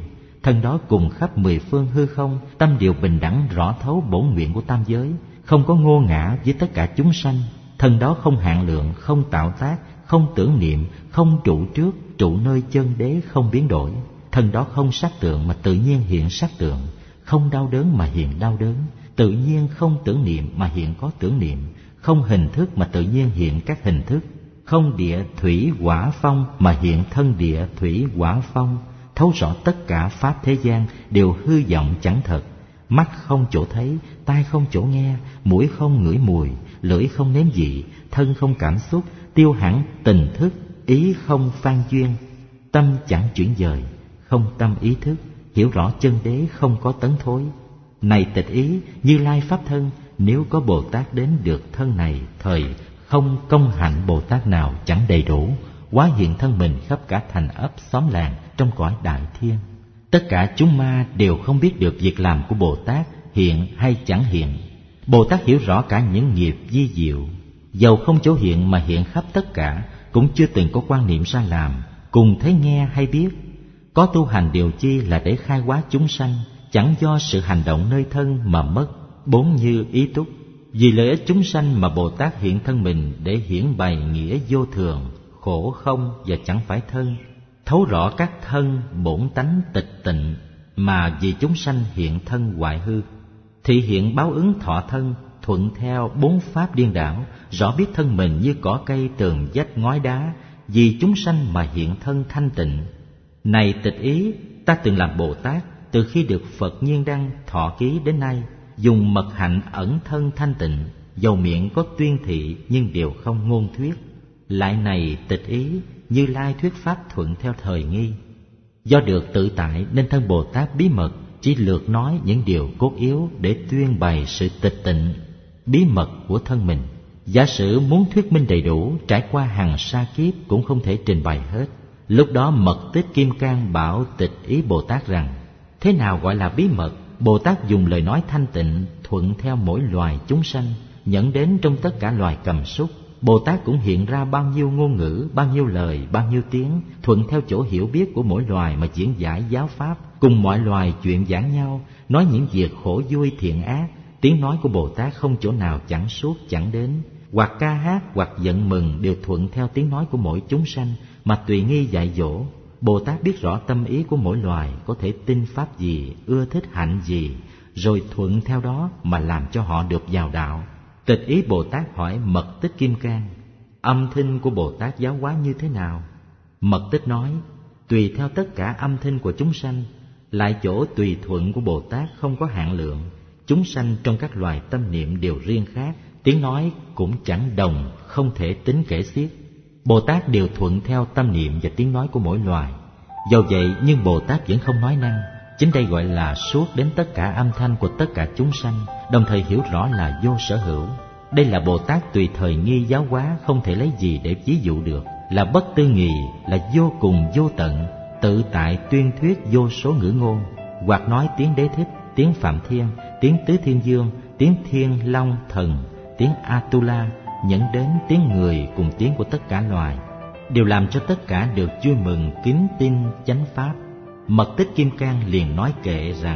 thân đó cùng khắp mười phương hư không, tâm đều bình đẳng rõ thấu bổn nguyện của tam giới, không có ngô ngã với tất cả chúng sanh. Thân đó không hạn lượng, không tạo tác, không tưởng niệm, không trụ trước, trụ nơi chân đế không biến đổi. Thân đó không sắc tượng mà tự nhiên hiện sắc tượng, không đau đớn mà hiện đau đớn, tự nhiên không tưởng niệm mà hiện có tưởng niệm, không hình thức mà tự nhiên hiện các hình thức, không địa thủy hỏa phong mà hiện thân địa thủy hỏa phong. Thấu rõ tất cả pháp thế gian đều hư vọng chẳng thật. Mắt không chỗ thấy, tai không chỗ nghe, mũi không ngửi mùi, lưỡi không nếm vị, thân không cảm xúc, tiêu hẳn tình thức, ý không phan duyên, tâm chẳng chuyển dời, không tâm ý thức, hiểu rõ chân đế không có tấn thối. Này tịch ý, Như Lai pháp thân, nếu có Bồ Tát đến được thân này, thời không công hạnh Bồ Tát nào chẳng đầy đủ, hóa hiện thân mình khắp cả thành ấp xóm làng trong cõi đại thiên. Tất cả chúng ma đều không biết được việc làm của Bồ Tát hiện hay chẳng hiện. Bồ Tát hiểu rõ cả những nghiệp vi diệu, dầu không chỗ hiện mà hiện khắp tất cả, cũng chưa từng có quan niệm ra làm, cùng thấy nghe hay biết. Có tu hành điều chi là để khai hóa chúng sanh, chẳng do sự hành động nơi thân mà mất bốn như ý túc. Vì lợi ích chúng sanh mà Bồ Tát hiện thân mình để hiển bày nghĩa vô thường, khổ không và chẳng phải thân, thấu rõ các thân bổn tánh tịch tịnh, mà vì chúng sanh hiện thân hoại hư, thị hiện báo ứng thọ thân, thuận theo bốn pháp điên đảo, rõ biết thân mình như cỏ cây tường vách ngói đá, vì chúng sanh mà hiện thân thanh tịnh. Này tịch ý, ta từng làm Bồ Tát từ khi được Phật Nhiên Đăng thọ ký đến nay, dùng mật hạnh ẩn thân thanh tịnh, dầu miệng có tuyên thị nhưng đều không ngôn thuyết. Lại này tịch ý, Như Lai thuyết pháp thuận theo thời nghi. Do được tự tại nên thân Bồ Tát bí mật chỉ lược nói những điều cốt yếu để tuyên bày sự tịch tịnh bí mật của thân mình. Giả sử muốn thuyết minh đầy đủ, trải qua hàng sa kiếp cũng không thể trình bày hết. Lúc đó Mật Tích Kim Cang bảo tịch ý Bồ Tát rằng: thế nào gọi là bí mật? Bồ Tát dùng lời nói thanh tịnh thuận theo mỗi loài chúng sanh, nhận đến trong tất cả loài cầm súc. Bồ Tát cũng hiện ra bao nhiêu ngôn ngữ, bao nhiêu lời, bao nhiêu tiếng, thuận theo chỗ hiểu biết của mỗi loài mà diễn giải giáo pháp, cùng mọi loài chuyện giảng nhau, nói những việc khổ vui thiện ác. Tiếng nói của Bồ Tát không chỗ nào chẳng suốt chẳng đến, hoặc ca hát hoặc giận mừng đều thuận theo tiếng nói của mỗi chúng sanh mà tùy nghi dạy dỗ. Bồ Tát biết rõ tâm ý của mỗi loài, có thể tin pháp gì, ưa thích hạnh gì, rồi thuận theo đó mà làm cho họ được vào đạo. Tịch ý Bồ Tát hỏi Mật Tích Kim Cang: âm thanh của Bồ Tát giáo hóa như thế nào? Mật Tích nói: tùy theo tất cả âm thanh của chúng sanh, lại chỗ tùy thuận của Bồ Tát không có hạn lượng. Chúng sanh trong các loài tâm niệm đều riêng khác, tiếng nói cũng chẳng đồng, không thể tính kể xiết. Bồ Tát đều thuận theo tâm niệm và tiếng nói của mỗi loài. Dầu vậy nhưng Bồ Tát vẫn không nói năng. Chính đây gọi là suốt đến tất cả âm thanh của tất cả chúng sanh, đồng thời hiểu rõ là vô sở hữu. Đây là Bồ Tát tùy thời nghi giáo hóa, không thể lấy gì để ví dụ được, là bất tư nghì, là vô cùng vô tận, tự tại tuyên thuyết vô số ngữ ngôn, hoặc nói tiếng Đế Thích, tiếng Phạm Thiên, tiếng Tứ Thiên Dương, tiếng Thiên Long Thần, tiếng Atula, dẫn đến tiếng người cùng tiếng của tất cả loài, đều làm cho tất cả được vui mừng kính tin chánh pháp. Mật Tích Kim Cang liền nói kệ rằng: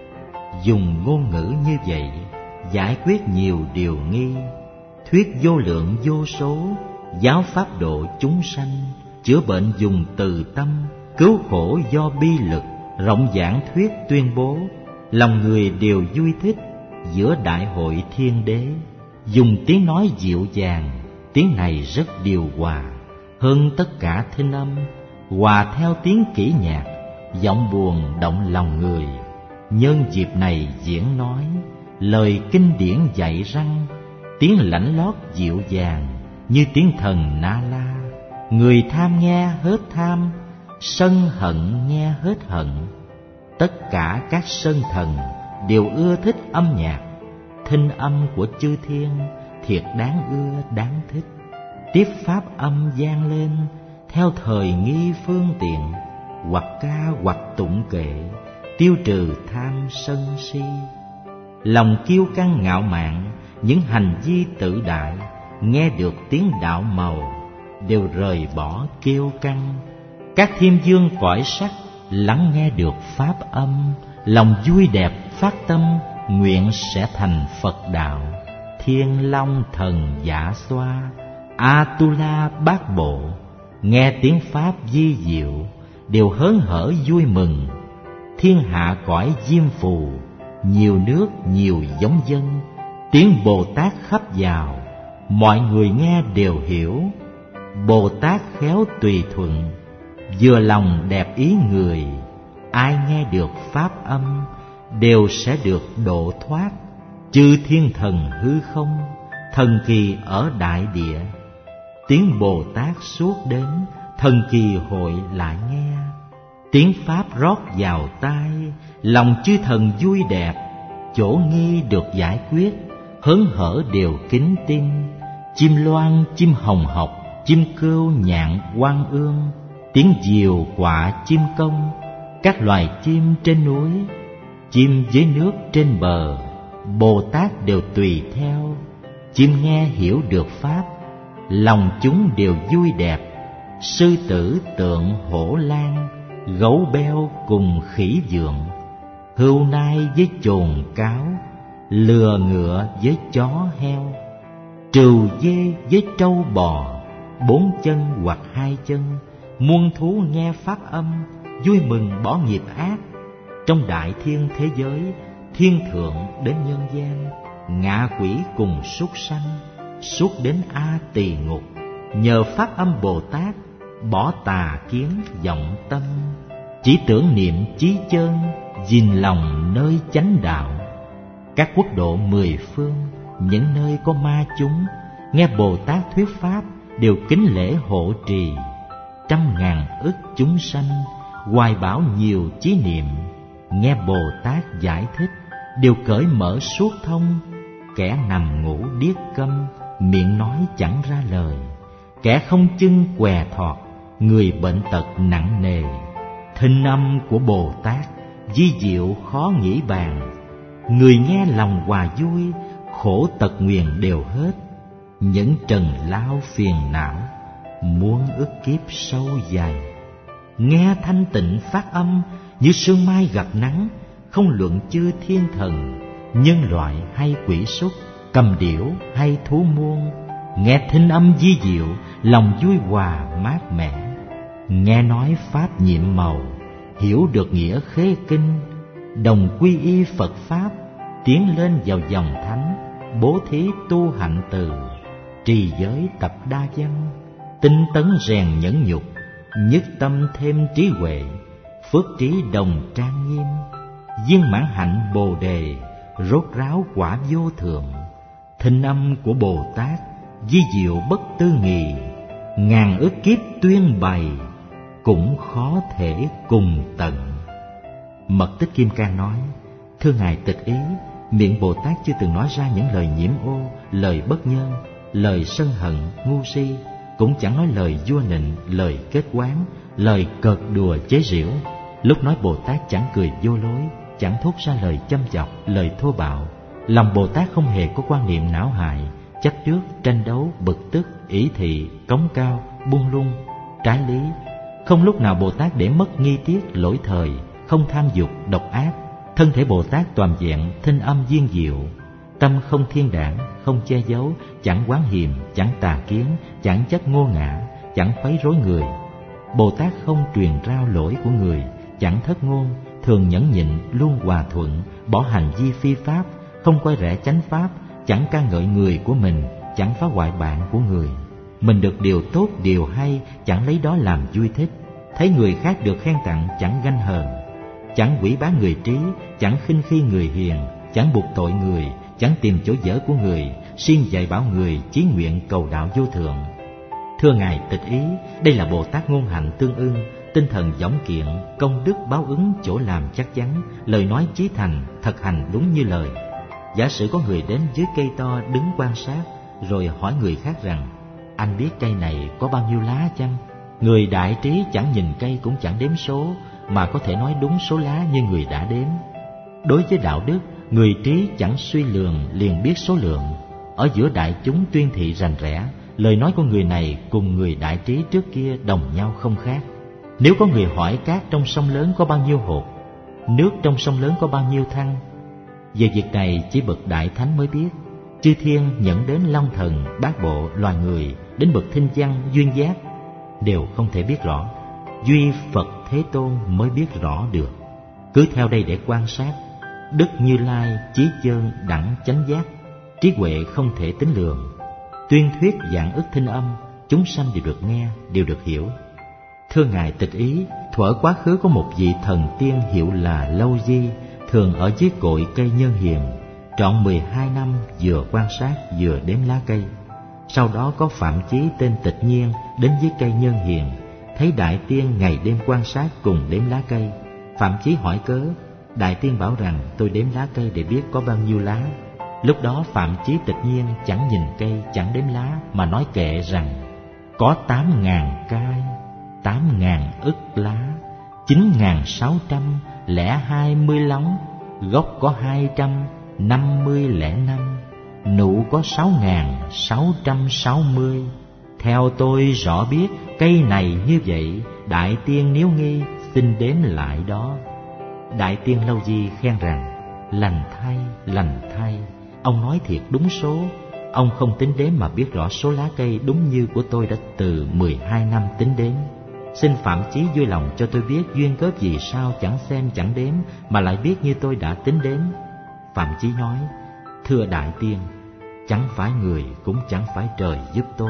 dùng ngôn ngữ như vậy giải quyết nhiều điều nghi, thuyết vô lượng vô số, giáo pháp độ chúng sanh, chữa bệnh dùng từ tâm, cứu khổ do bi lực, rộng giảng thuyết tuyên bố, lòng người đều vui thích giữa đại hội thiên đế. Dùng tiếng nói dịu dàng, tiếng này rất điều hòa hơn tất cả thinh âm, hòa theo tiếng kỹ nhạc, giọng buồn động lòng người. Nhân dịp này diễn nói lời kinh điển dạy rằng, tiếng lãnh lót dịu dàng như tiếng thần Na La. Người tham nghe hết tham, sân hận nghe hết hận. Tất cả các sân thần đều ưa thích âm nhạc, thinh âm của chư thiên thiệt đáng ưa đáng thích. Tiếp pháp âm vang lên theo thời nghi phương tiện, hoặc ca hoặc tụng kệ, tiêu trừ tham sân si. Lòng kiêu căng ngạo mạn, những hành vi tự đại, nghe được tiếng đạo màu đều rời bỏ kiêu căng. Các thiên dương cõi sắc lắng nghe được pháp âm, lòng vui đẹp phát tâm, nguyện sẽ thành Phật đạo. Thiên Long Thần Dạ Xoa, Atula Bát Bộ, nghe tiếng pháp di diệu, đều hớn hở vui mừng. Thiên hạ cõi diêm phù, nhiều nước nhiều giống dân, tiếng Bồ Tát khắp vào, mọi người nghe đều hiểu. Bồ Tát khéo tùy thuận, vừa lòng đẹp ý người, ai nghe được pháp âm đều sẽ được độ thoát. Chư thiên thần hư không, thần kỳ ở đại địa, tiếng Bồ Tát suốt đến, thần kỳ hội lại nghe. Tiếng pháp rót vào tai, lòng chư thần vui đẹp, chỗ nghi được giải quyết, hớn hở đều kính tin. Chim loan, chim hồng học, chim cưu nhạn oan ương, tiếng diều quạ chim công, các loài chim trên núi, chim dưới nước trên bờ, Bồ Tát đều tùy theo. Chim nghe hiểu được pháp, lòng chúng đều vui đẹp. Sư tử tượng hổ lang, gấu beo cùng khỉ dượng, hươu nai với chồn cáo, lừa ngựa với chó heo, trừu dê với trâu bò, bốn chân hoặc hai chân, muôn thú nghe pháp âm, vui mừng bỏ nghiệp ác. Trong đại thiên thế giới, thiên thượng đến nhân gian, ngạ quỷ cùng súc sanh, suốt đến A Tỳ ngục, nhờ pháp âm Bồ Tát bỏ tà kiến vọng tâm, chỉ tưởng niệm chí chân, gìn lòng nơi chánh đạo. Các quốc độ mười phương, những nơi có ma chúng, nghe Bồ Tát thuyết pháp đều kính lễ hộ trì. Trăm ngàn ức chúng sanh, hoài bảo nhiều chí niệm, nghe Bồ Tát giải thích đều cởi mở suốt thông. Kẻ nằm ngủ điếc câm, miệng nói chẳng ra lời, kẻ không chân què thọt, người bệnh tật nặng nề. Thinh âm của Bồ Tát di diệu khó nghĩ bàn, người nghe lòng hòa vui, khổ tật nguyền đều hết. Những trần lao phiền não, muốn ức kiếp sâu dài, nghe thanh tịnh phát âm như sương mai gặp nắng. Không luận chư thiên thần, nhân loại hay quỷ súc, cầm điểu hay thú muôn, nghe thinh âm di diệu, lòng vui hòa mát mẻ. Nghe nói pháp nhiệm màu, hiểu được nghĩa khế kinh, đồng quy y Phật pháp, tiến lên vào dòng thánh. Bố thí tu hạnh từ, trì giới tập đa văn, tinh tấn rèn nhẫn nhục, nhất tâm thêm trí huệ, phước trí đồng trang nghiêm. Viên mãn hạnh Bồ đề, rốt ráo quả vô thượng. Thinh âm của Bồ Tát di diệu bất tư nghị, ngàn ức kiếp tuyên bày, cũng khó thể cùng tận. Mật Tích Kim Cang nói: thưa ngài Tịch Ý, miệng Bồ Tát chưa từng nói ra những lời nhiễm ô, lời bất nhân, lời sân hận, ngu si, cũng chẳng nói lời vua nịnh, lời kết quán, lời cợt đùa chế giễu. Lúc nói Bồ Tát chẳng cười vô lối, chẳng thốt ra lời châm chọc, lời thô bạo. Lòng Bồ Tát không hề có quan niệm não hại, chấp trước, tranh đấu, bực tức, ỷ thị, cống cao, buông lung, trái lý. Không lúc nào Bồ Tát để mất nghi tiết, lỗi thời, không tham dục, độc ác. Thân thể Bồ Tát toàn vẹn, thinh âm viên diệu, tâm không thiên đảng, không che giấu, chẳng oán hiềm, chẳng tà kiến, chẳng chấp ngô ngã, chẳng quấy rối người. Bồ Tát không truyền rao lỗi của người, chẳng thất ngôn, thường nhẫn nhịn, luôn hòa thuận, bỏ hành vi phi pháp, không quay rẽ chánh pháp, chẳng ca ngợi người của mình, chẳng phá hoại bạn của người. Mình được điều tốt, điều hay, chẳng lấy đó làm vui thích. Thấy người khác được khen tặng, chẳng ganh hờn, chẳng quỷ báng người trí, chẳng khinh khi người hiền, chẳng buộc tội người, chẳng tìm chỗ dở của người, siêng dạy bảo người, chí nguyện cầu đạo vô thượng. Thưa ngài Tịch Ý, đây là Bồ Tát ngôn hạnh tương ưng, tinh thần dõng kiện, công đức báo ứng chỗ làm chắc chắn, lời nói chí thành, thật hành đúng như lời. Giả sử có người đến dưới cây to đứng quan sát, rồi hỏi người khác rằng: anh biết cây này có bao nhiêu lá chăng? Người đại trí chẳng nhìn cây cũng chẳng đếm số, mà có thể nói đúng số lá như người đã đếm. Đối với đạo đức, người trí chẳng suy lường liền biết số lượng. Ở giữa đại chúng tuyên thị rành rẽ, lời nói của người này cùng người đại trí trước kia đồng nhau không khác. Nếu có người hỏi cát trong sông lớn có bao nhiêu hột, nước trong sông lớn có bao nhiêu thăng, về việc này chỉ bậc đại thánh mới biết. Chư thiên nhận đến long thần, bát bộ, loài người, đến bậc thinh văn, duyên giác đều không thể biết rõ. Duy Phật Thế Tôn mới biết rõ được. Cứ theo đây để quan sát. Đức Như Lai chí chơn đẳng chánh giác, trí huệ không thể tính lường. Tuyên thuyết vạn ức thinh âm, chúng sanh đều được nghe, đều được hiểu. Thưa Ngài Tịch Ý, thuở quá khứ có một vị thần tiên hiệu là Lâu Di, thường ở dưới cội cây nhân hiền, trọn mười hai năm vừa quan sát vừa đếm lá cây. Sau đó có Phạm Chí tên Tịch Nhiên đến dưới cây nhân hiền, thấy Đại Tiên ngày đêm quan sát cùng đếm lá cây. Phạm Chí hỏi cớ, Đại Tiên bảo rằng tôi đếm lá cây để biết có bao nhiêu lá. Lúc đó Phạm Chí Tịch Nhiên chẳng nhìn cây, chẳng đếm lá, mà nói kệ rằng có tám ngàn cai, tám ngàn ức lá, chín ngàn sáu trăm lẻ hai mươi lóng, gốc có hai trăm năm mươi lẻ năm, nụ có sáu ngàn sáu trăm sáu mươi. Theo tôi rõ biết cây này như vậy, Đại Tiên nếu nghi xin đếm lại đó. Đại Tiên Lâu Di khen rằng lành thay, lành thay, ông nói thiệt đúng số. Ông không tính đếm mà biết rõ số lá cây đúng như của tôi đã từ mười hai năm tính đếm. Xin Phạm Chí vui lòng cho tôi biết duyên cớ vì sao chẳng xem chẳng đếm mà lại biết như tôi đã tính đếm. Phạm Chí nói, thưa Đại Tiên, chẳng phải người cũng chẳng phải trời giúp tôi,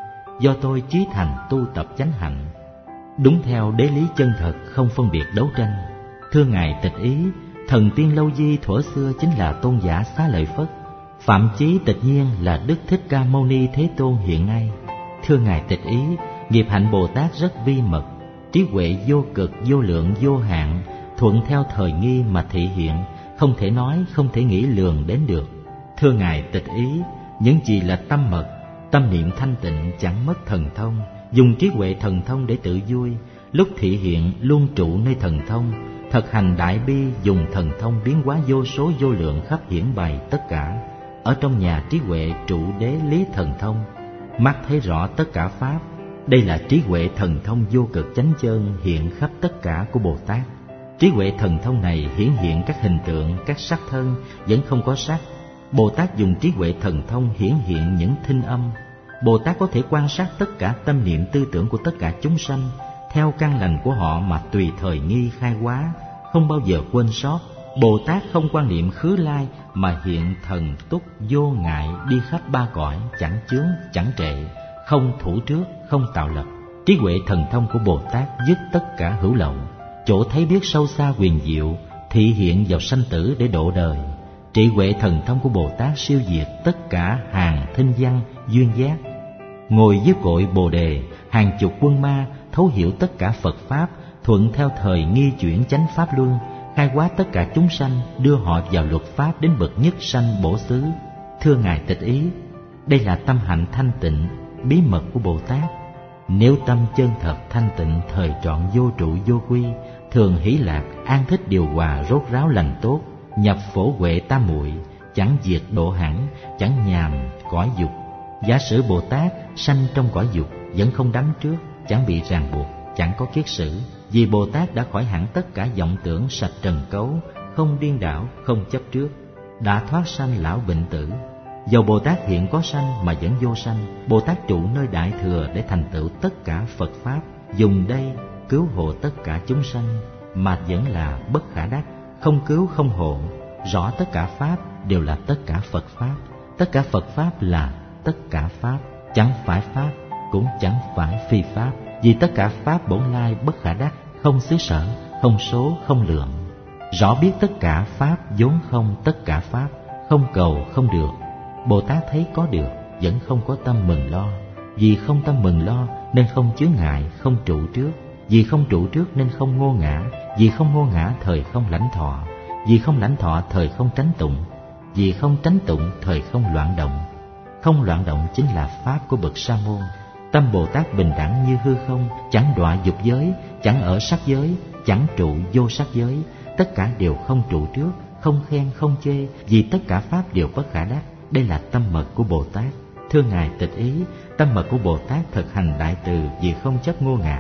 do tôi chí thành tu tập chánh hạnh, đúng theo đế lý chân thật, không phân biệt đấu tranh. Thưa Ngài Tịch Ý, thần tiên Lâu Di thuở xưa chính là tôn giả Xá Lợi Phất, Phạm Chí Tịch Nhiên là Đức Thích Ca Mâu Ni Thế Tôn hiện nay. Thưa Ngài Tịch Ý, nghiệp hạnh Bồ Tát rất vi mật, trí huệ vô cực, vô lượng, vô hạn, thuận theo thời nghi mà thị hiện, không thể nói, không thể nghĩ lường đến được. Thưa Ngài Tịch Ý, những gì là tâm mật, tâm niệm thanh tịnh chẳng mất thần thông, dùng trí huệ thần thông để tự vui, lúc thị hiện luôn trụ nơi thần thông, thực hành đại bi dùng thần thông biến hóa vô số vô lượng khắp hiển bày tất cả. Ở trong nhà trí huệ trụ đế lý thần thông, mắt thấy rõ tất cả pháp. Đây là trí huệ thần thông vô cực chánh chơn hiện khắp tất cả của Bồ Tát. Trí huệ thần thông này hiển hiện các hình tượng, các sắc thân vẫn không có sắc. Bồ Tát dùng trí huệ thần thông hiển hiện những thinh âm. Bồ Tát có thể quan sát tất cả tâm niệm tư tưởng của tất cả chúng sanh, theo căn lành của họ mà tùy thời nghi khai hóa, không bao giờ quên sót. Bồ Tát không quan niệm khứ lai mà hiện thần túc vô ngại, đi khắp ba cõi, chẳng chướng, chẳng trệ, không thủ trước, không tạo lập. Trí huệ thần thông của Bồ Tát dứt tất cả hữu lậu, chỗ thấy biết sâu xa quyền diệu, thị hiện vào sanh tử để độ đời. Trí huệ thần thông của Bồ Tát siêu diệt tất cả hàng thinh văn, duyên giác. Ngồi dưới cội Bồ Đề, hàng chục quân ma thấu hiểu tất cả Phật Pháp, thuận theo thời nghi chuyển chánh Pháp luân, khai hóa tất cả chúng sanh, đưa họ vào luật Pháp đến bậc nhất sanh bổ xứ. Thưa Ngài Tịch Ý, đây là tâm hạnh thanh tịnh, bí mật của Bồ Tát. Nếu tâm chân thật thanh tịnh, thời trọn vô trụ vô quy, thường hỷ lạc, an thích điều hòa, rốt ráo lành tốt, nhập phổ huệ tam muội, chẳng diệt độ hẳn, chẳng nhàm cõi dục. Giả sử Bồ Tát sanh trong cõi dục, vẫn không đắm trước, chẳng bị ràng buộc, chẳng có kiết sử, vì Bồ Tát đã khỏi hẳn tất cả vọng tưởng sạch trần cấu, không điên đảo, không chấp trước, đã thoát sanh lão bệnh tử. Dầu Bồ Tát hiện có sanh mà vẫn vô sanh, Bồ Tát trụ nơi Đại Thừa để thành tựu tất cả Phật Pháp, dùng đây cứu hộ tất cả chúng sanh, mà vẫn là bất khả đắc, không cứu không hộ. Rõ tất cả Pháp đều là tất cả Phật Pháp, tất cả Phật Pháp là tất cả Pháp, chẳng phải Pháp cũng chẳng phải phi Pháp, vì tất cả Pháp bổn lai bất khả đắc, không xứ sở, không số, không lượng. Rõ biết tất cả Pháp vốn không tất cả Pháp, không cầu không được. Bồ Tát thấy có được, vẫn không có tâm mừng lo. Vì không tâm mừng lo nên không chướng ngại, không trụ trước. Vì không trụ trước nên không ngô ngã. Vì không ngô ngã thời không lãnh thọ. Vì không lãnh thọ thời không tránh tụng. Vì không tránh tụng thời không loạn động. Không loạn động chính là Pháp của bậc Sa môn. Tâm Bồ Tát bình đẳng như hư không, chẳng đọa dục giới, chẳng ở sắc giới, chẳng trụ vô sắc giới. Tất cả đều không trụ trước, không khen không chê, vì tất cả Pháp đều bất khả đắc. Đây là tâm mật của Bồ Tát. Thưa Ngài Tịch Ý, tâm mật của Bồ Tát thực hành đại từ vì không chấp ngô ngã,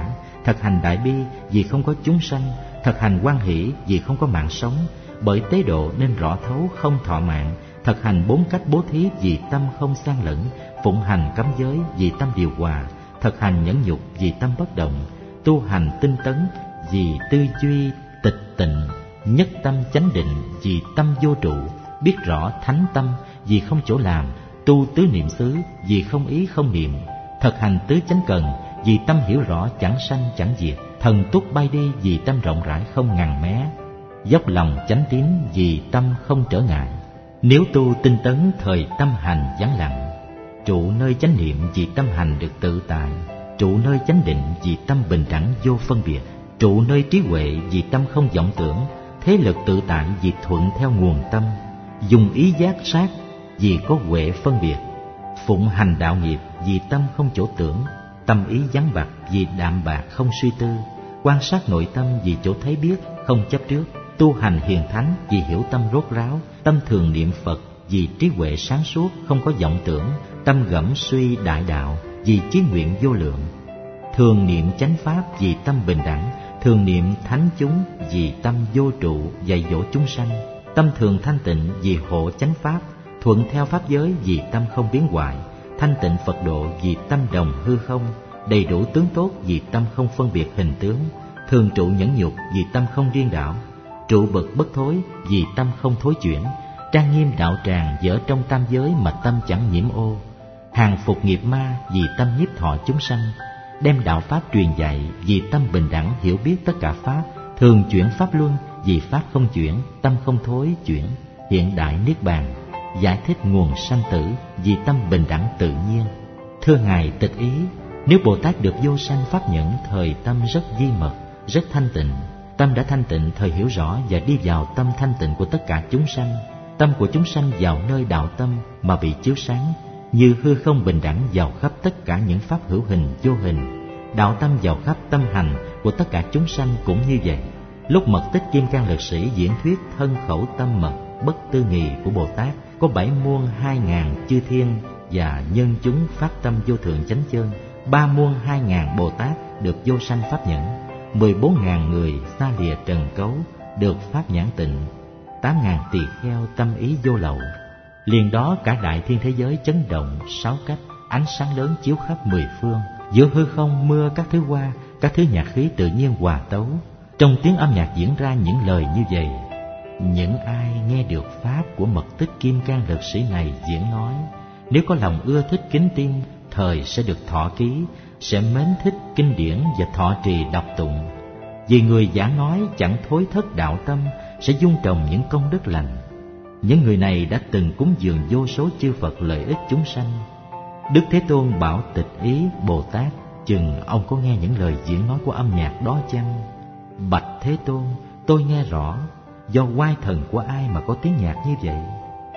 thực hành đại bi vì không có chúng sanh, thực hành hoan hỷ vì không có mạng sống. Bởi tế độ nên rõ thấu không thọ mạng, thực hành bốn cách bố thí vì tâm không xen lẫn, phụng hành cấm giới vì tâm điều hòa, thực hành nhẫn nhục vì tâm bất động, tu hành tinh tấn vì tư duy tịch tịnh, nhất tâm chánh định vì tâm vô trụ, biết rõ thánh tâm vì không chỗ làm, tu tứ niệm xứ vì không ý không niệm, thực hành tứ chánh cần vì tâm hiểu rõ chẳng sanh chẳng diệt, thần túc bay đi vì tâm rộng rãi không ngằn mé, dốc lòng chánh tín vì tâm không trở ngại. Nếu tu tinh tấn thời tâm hành vắng lặng, trụ nơi chánh niệm vì tâm hành được tự tại, trụ nơi chánh định vì tâm bình đẳng vô phân biệt, trụ nơi trí huệ vì tâm không vọng tưởng, thế lực tự tại vì thuận theo nguồn tâm, dùng ý giác sát vì có huệ phân biệt, phụng hành đạo nghiệp vì tâm không chỗ tưởng, tâm ý vắng bặt vì đạm bạc không suy tư, quan sát nội tâm vì chỗ thấy biết không chấp trước, tu hành hiền thánh vì hiểu tâm rốt ráo, tâm thường niệm Phật vì trí huệ sáng suốt không có vọng tưởng, tâm gẫm suy đại đạo vì chí nguyện vô lượng, thường niệm chánh pháp vì tâm bình đẳng, thường niệm thánh chúng vì tâm vô trụ dạy dỗ chúng sanh, tâm thường thanh tịnh vì hộ chánh pháp, thuận theo pháp giới vì tâm không biến hoại, thanh tịnh Phật độ vì tâm đồng hư không, đầy đủ tướng tốt vì tâm không phân biệt hình tướng, thường trụ nhẫn nhục vì tâm không điên đảo, trụ bậc bất thối vì tâm không thối chuyển, trang nghiêm đạo tràng dở trong tam giới mà tâm chẳng nhiễm ô, hàng phục nghiệp ma vì tâm nhiếp thọ chúng sanh, đem đạo pháp truyền dạy vì tâm bình đẳng hiểu biết tất cả pháp, thường chuyển pháp luân vì pháp không chuyển, tâm không thối chuyển, hiện đại niết bàn, giải thích nguồn sanh tử vì tâm bình đẳng tự nhiên. Thưa Ngài Tịch Ý, nếu Bồ Tát được vô sanh pháp nhẫn thời tâm rất di mật, rất thanh tịnh, tâm đã thanh tịnh thời hiểu rõ và đi vào tâm thanh tịnh của tất cả chúng sanh, tâm của chúng sanh vào nơi đạo tâm mà bị chiếu sáng, như hư không bình đẳng vào khắp tất cả những pháp hữu hình vô hình, đạo tâm vào khắp tâm hành của tất cả chúng sanh cũng như vậy. Lúc mật tích Kim Cang Lực Sĩ diễn thuyết thân khẩu tâm mật bất tư nghì của Bồ Tát, có bảy muôn hai ngàn chư thiên và nhân chúng phát tâm vô thượng chánh chân, ba muôn hai ngàn Bồ Tát được vô sanh pháp nhẫn, mười bốn ngàn người xa lìa trần cấu được pháp nhãn tịnh, tám ngàn tỳ kheo tâm ý vô lậu. Liền đó cả đại thiên thế giới chấn động sáu cách, ánh sáng lớn chiếu khắp mười phương, giữa hư không mưa các thứ hoa, các thứ nhạc khí tự nhiên hòa tấu, trong tiếng âm nhạc diễn ra những lời như vậy: những ai nghe được pháp của mật tích Kim Cang Lực Sĩ này diễn nói, nếu có lòng ưa thích kính tin, thời sẽ được thọ ký, sẽ mến thích kinh điển và thọ trì đọc tụng. Vì người giảng nói chẳng thối thất đạo tâm, sẽ dung trồng những công đức lành. Những người này đã từng cúng dường vô số chư Phật lợi ích chúng sanh. Đức Thế Tôn bảo Tịch Ý Bồ Tát: chừng ông có nghe những lời diễn nói của âm nhạc đó chăng? Bạch Thế Tôn, tôi nghe rõ. Do oai thần của ai mà có tiếng nhạc như vậy?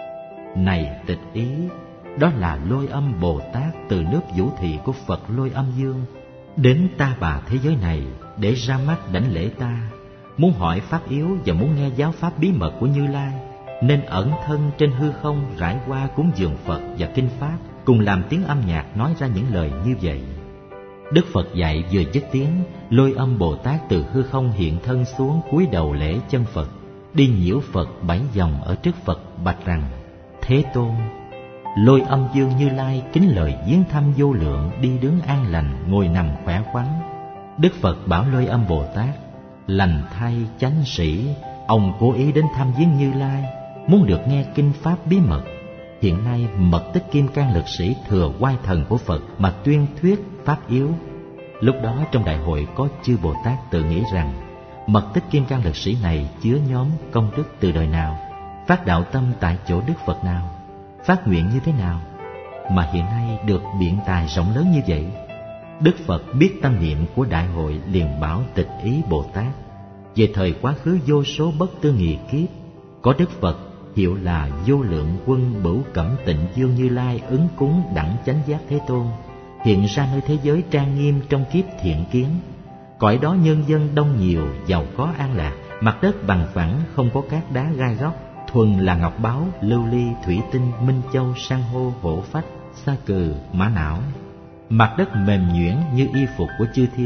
Này Tịch Ý, đó là Lôi Âm Bồ Tát từ nước Vũ Thị của Phật Lôi Âm Dương đến Ta Bà thế giới này để ra mắt đảnh lễ ta, muốn hỏi pháp yếu và muốn nghe giáo pháp bí mật của Như Lai, nên ẩn thân trên hư không rải qua cúng dường Phật và kinh pháp, cùng làm tiếng âm nhạc nói ra những lời như vậy. Đức Phật dạy vừa dứt tiếng, Lôi Âm Bồ Tát từ hư không hiện thân xuống cúi đầu lễ chân Phật, đi nhiễu Phật bảy vòng ở trước Phật bạch rằng: Thế Tôn, Lôi Âm Dương Như Lai kính lời viếng thăm vô lượng, đi đứng an lành, ngồi nằm khỏe khoắn. Đức Phật bảo Lôi Âm Bồ Tát: lành thay chánh sĩ, ông cố ý đến thăm viếng Như Lai, muốn được nghe kinh pháp bí mật. Hiện nay mật tích Kim Cang Lực Sĩ thừa oai thần của Phật mà tuyên thuyết pháp yếu. Lúc đó trong đại hội có chư Bồ Tát tự nghĩ rằng mật tích Kim Cang Lực Sĩ này chứa nhóm công đức từ đời nào, phát đạo tâm tại chỗ Đức Phật nào, phát nguyện như thế nào, mà hiện nay được biện tài rộng lớn như vậy. Đức Phật biết tâm niệm của đại hội, liền bảo Tịch Ý Bồ Tát: về thời quá khứ vô số bất tư nghì kiếp, có Đức Phật hiệu là Vô Lượng Quân Bửu Cẩm Tịnh Dương Như Lai ứng cúng đẳng chánh giác Thế Tôn, hiện ra nơi thế giới trang nghiêm trong kiếp thiện kiến. Cõi đó nhân dân đông nhiều, giàu có an lạc, mặt đất bằng phẳng, không có cát đá gai góc, thuần là ngọc báu, lưu ly, thủy tinh, minh châu, san hô, hổ phách, sa cừ, mã não. Mặt đất mềm nhuyễn như y phục của chư thiên,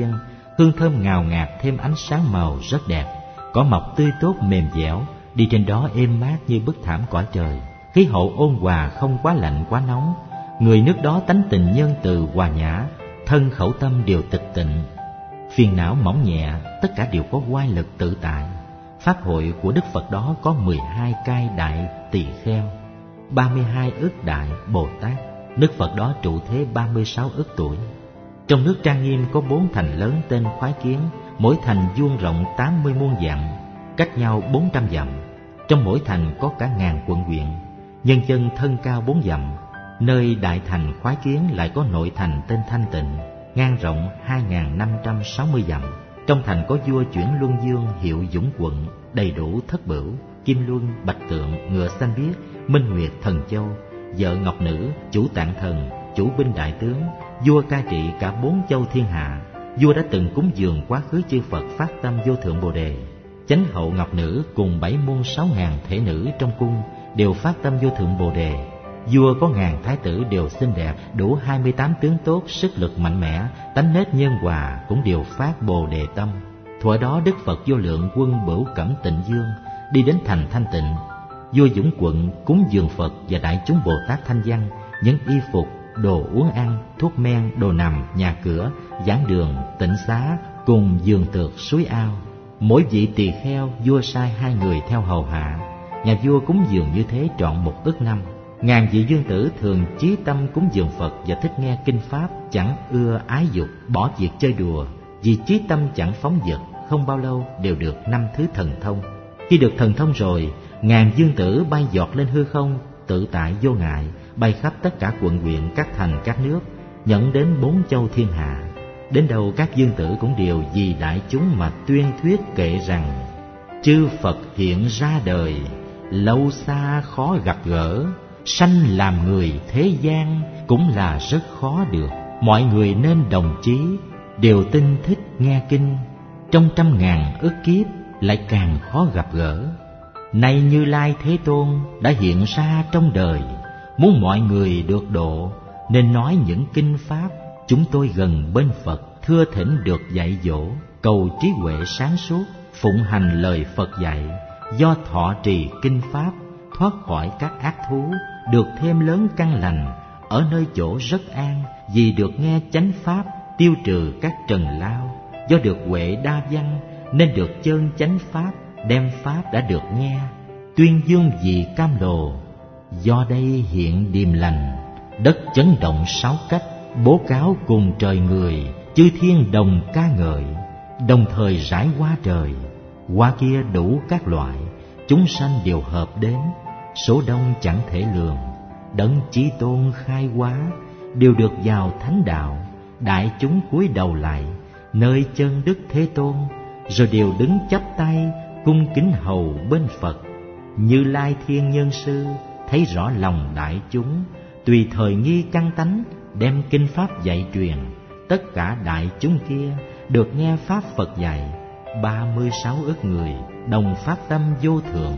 hương thơm ngào ngạt thêm ánh sáng màu rất đẹp. Cỏ mọc tươi tốt mềm dẻo, đi trên đó êm mát như bức thảm cõi trời. Khí hậu ôn hòa, không quá lạnh quá nóng. Người nước đó tánh tình nhân từ hòa nhã, thân khẩu tâm đều tịch tịnh. Phiền não mỏng nhẹ, tất cả đều có oai lực tự tại. Pháp hội của Đức Phật đó có mười hai cai đại tỳ kheo, ba mươi hai ức đại Bồ Tát. Đức Phật đó trụ thế ba mươi sáu ức tuổi. Trong nước trang nghiêm có bốn thành lớn tên Khoái Kiến, mỗi thành vuông rộng tám mươi muôn dặm, cách nhau bốn trăm dặm. Trong mỗi thành có cả ngàn quận huyện, nhân dân thân cao bốn dặm. Nơi đại thành Khoái Kiến lại có nội thành tên Thanh Tịnh, ngang rộng hai nghìn năm trăm sáu mươi dặm. Trong thành có vua chuyển luân dương hiệu Dũng Quận, đầy đủ thất bửu, kim luân, bạch tượng, ngựa xanh biếc, minh nguyệt, thần châu, vợ ngọc nữ, chủ tạng thần, chủ binh đại tướng. Vua cai trị cả bốn châu thiên hạ. Vua đã từng cúng dường quá khứ chư Phật phát tâm vô thượng Bồ đề. Chánh hậu ngọc nữ cùng bảy muôn sáu ngàn thể nữ trong cung đều phát tâm vô thượng Bồ đề. Vua có ngàn thái tử đều xinh đẹp, đủ hai mươi tám tướng tốt, sức lực mạnh mẽ, tánh nết nhân hòa cũng đều phát Bồ đề tâm. Thuở đó Đức Phật vô lượng quân Bửu Cẩm Tịnh Dương đi đến thành Thanh Tịnh. Vua Dũng Quận cúng dường Phật và đại chúng Bồ Tát thanh văn những y phục, đồ uống ăn, thuốc men, đồ nằm, nhà cửa, giảng đường, tịnh xá cùng giường tược, suối ao. Mỗi vị tỳ kheo vua sai hai người theo hầu hạ. Nhà vua cúng dường như thế trọn một ức năm. Ngàn vị dương tử thường chí tâm cúng dường Phật và thích nghe kinh pháp, chẳng ưa ái dục, bỏ việc chơi đùa. Vì chí tâm chẳng phóng dật, không bao lâu đều được năm thứ thần thông. Khi được thần thông rồi, ngàn dương tử bay giọt lên hư không, tự tại vô ngại, bay khắp tất cả quận huyện, các thành, các nước, nhận đến bốn châu thiên hạ. Đến đâu các dương tử cũng đều vì đại chúng mà tuyên thuyết kệ rằng: chư Phật hiện ra đời, lâu xa khó gặp gỡ. Sanh làm người thế gian cũng là rất khó được. Mọi người nên đồng chí, đều tinh thích nghe kinh. Trong trăm ngàn ức kiếp lại càng khó gặp gỡ. Nay Như Lai Thế Tôn đã hiện ra trong đời, muốn mọi người được độ, nên nói những kinh pháp. Chúng tôi gần bên Phật, thưa thỉnh được dạy dỗ, cầu trí huệ sáng suốt, phụng hành lời Phật dạy. Do thọ trì kinh pháp, thoát khỏi các ác thú, được thêm lớn căn lành, ở nơi chỗ rất an. Vì được nghe chánh pháp, tiêu trừ các trần lao. Do được huệ đa văn, nên được chơn chánh pháp, đem pháp đã được nghe. Tuyên dương vì cam lồ, do đây hiện điềm lành. Đất chấn động sáu cách, bố cáo cùng trời người. Chư thiên đồng ca ngợi, đồng thời rải hoa trời. Hoa kia đủ các loại, chúng sanh đều hợp đến. Số đông chẳng thể lường, đấng chí tôn khai hóa, đều được vào thánh đạo. Đại chúng cúi đầu lại nơi chân Đức Thế Tôn, rồi đều đứng chắp tay cung kính hầu bên Phật. Như Lai Thiên Nhân Sư thấy rõ lòng đại chúng, tùy thời nghi căn tánh, đem kinh pháp dạy truyền. Tất cả đại chúng kia được nghe pháp Phật dạy, ba mươi sáu ức người đồng phát tâm vô thượng.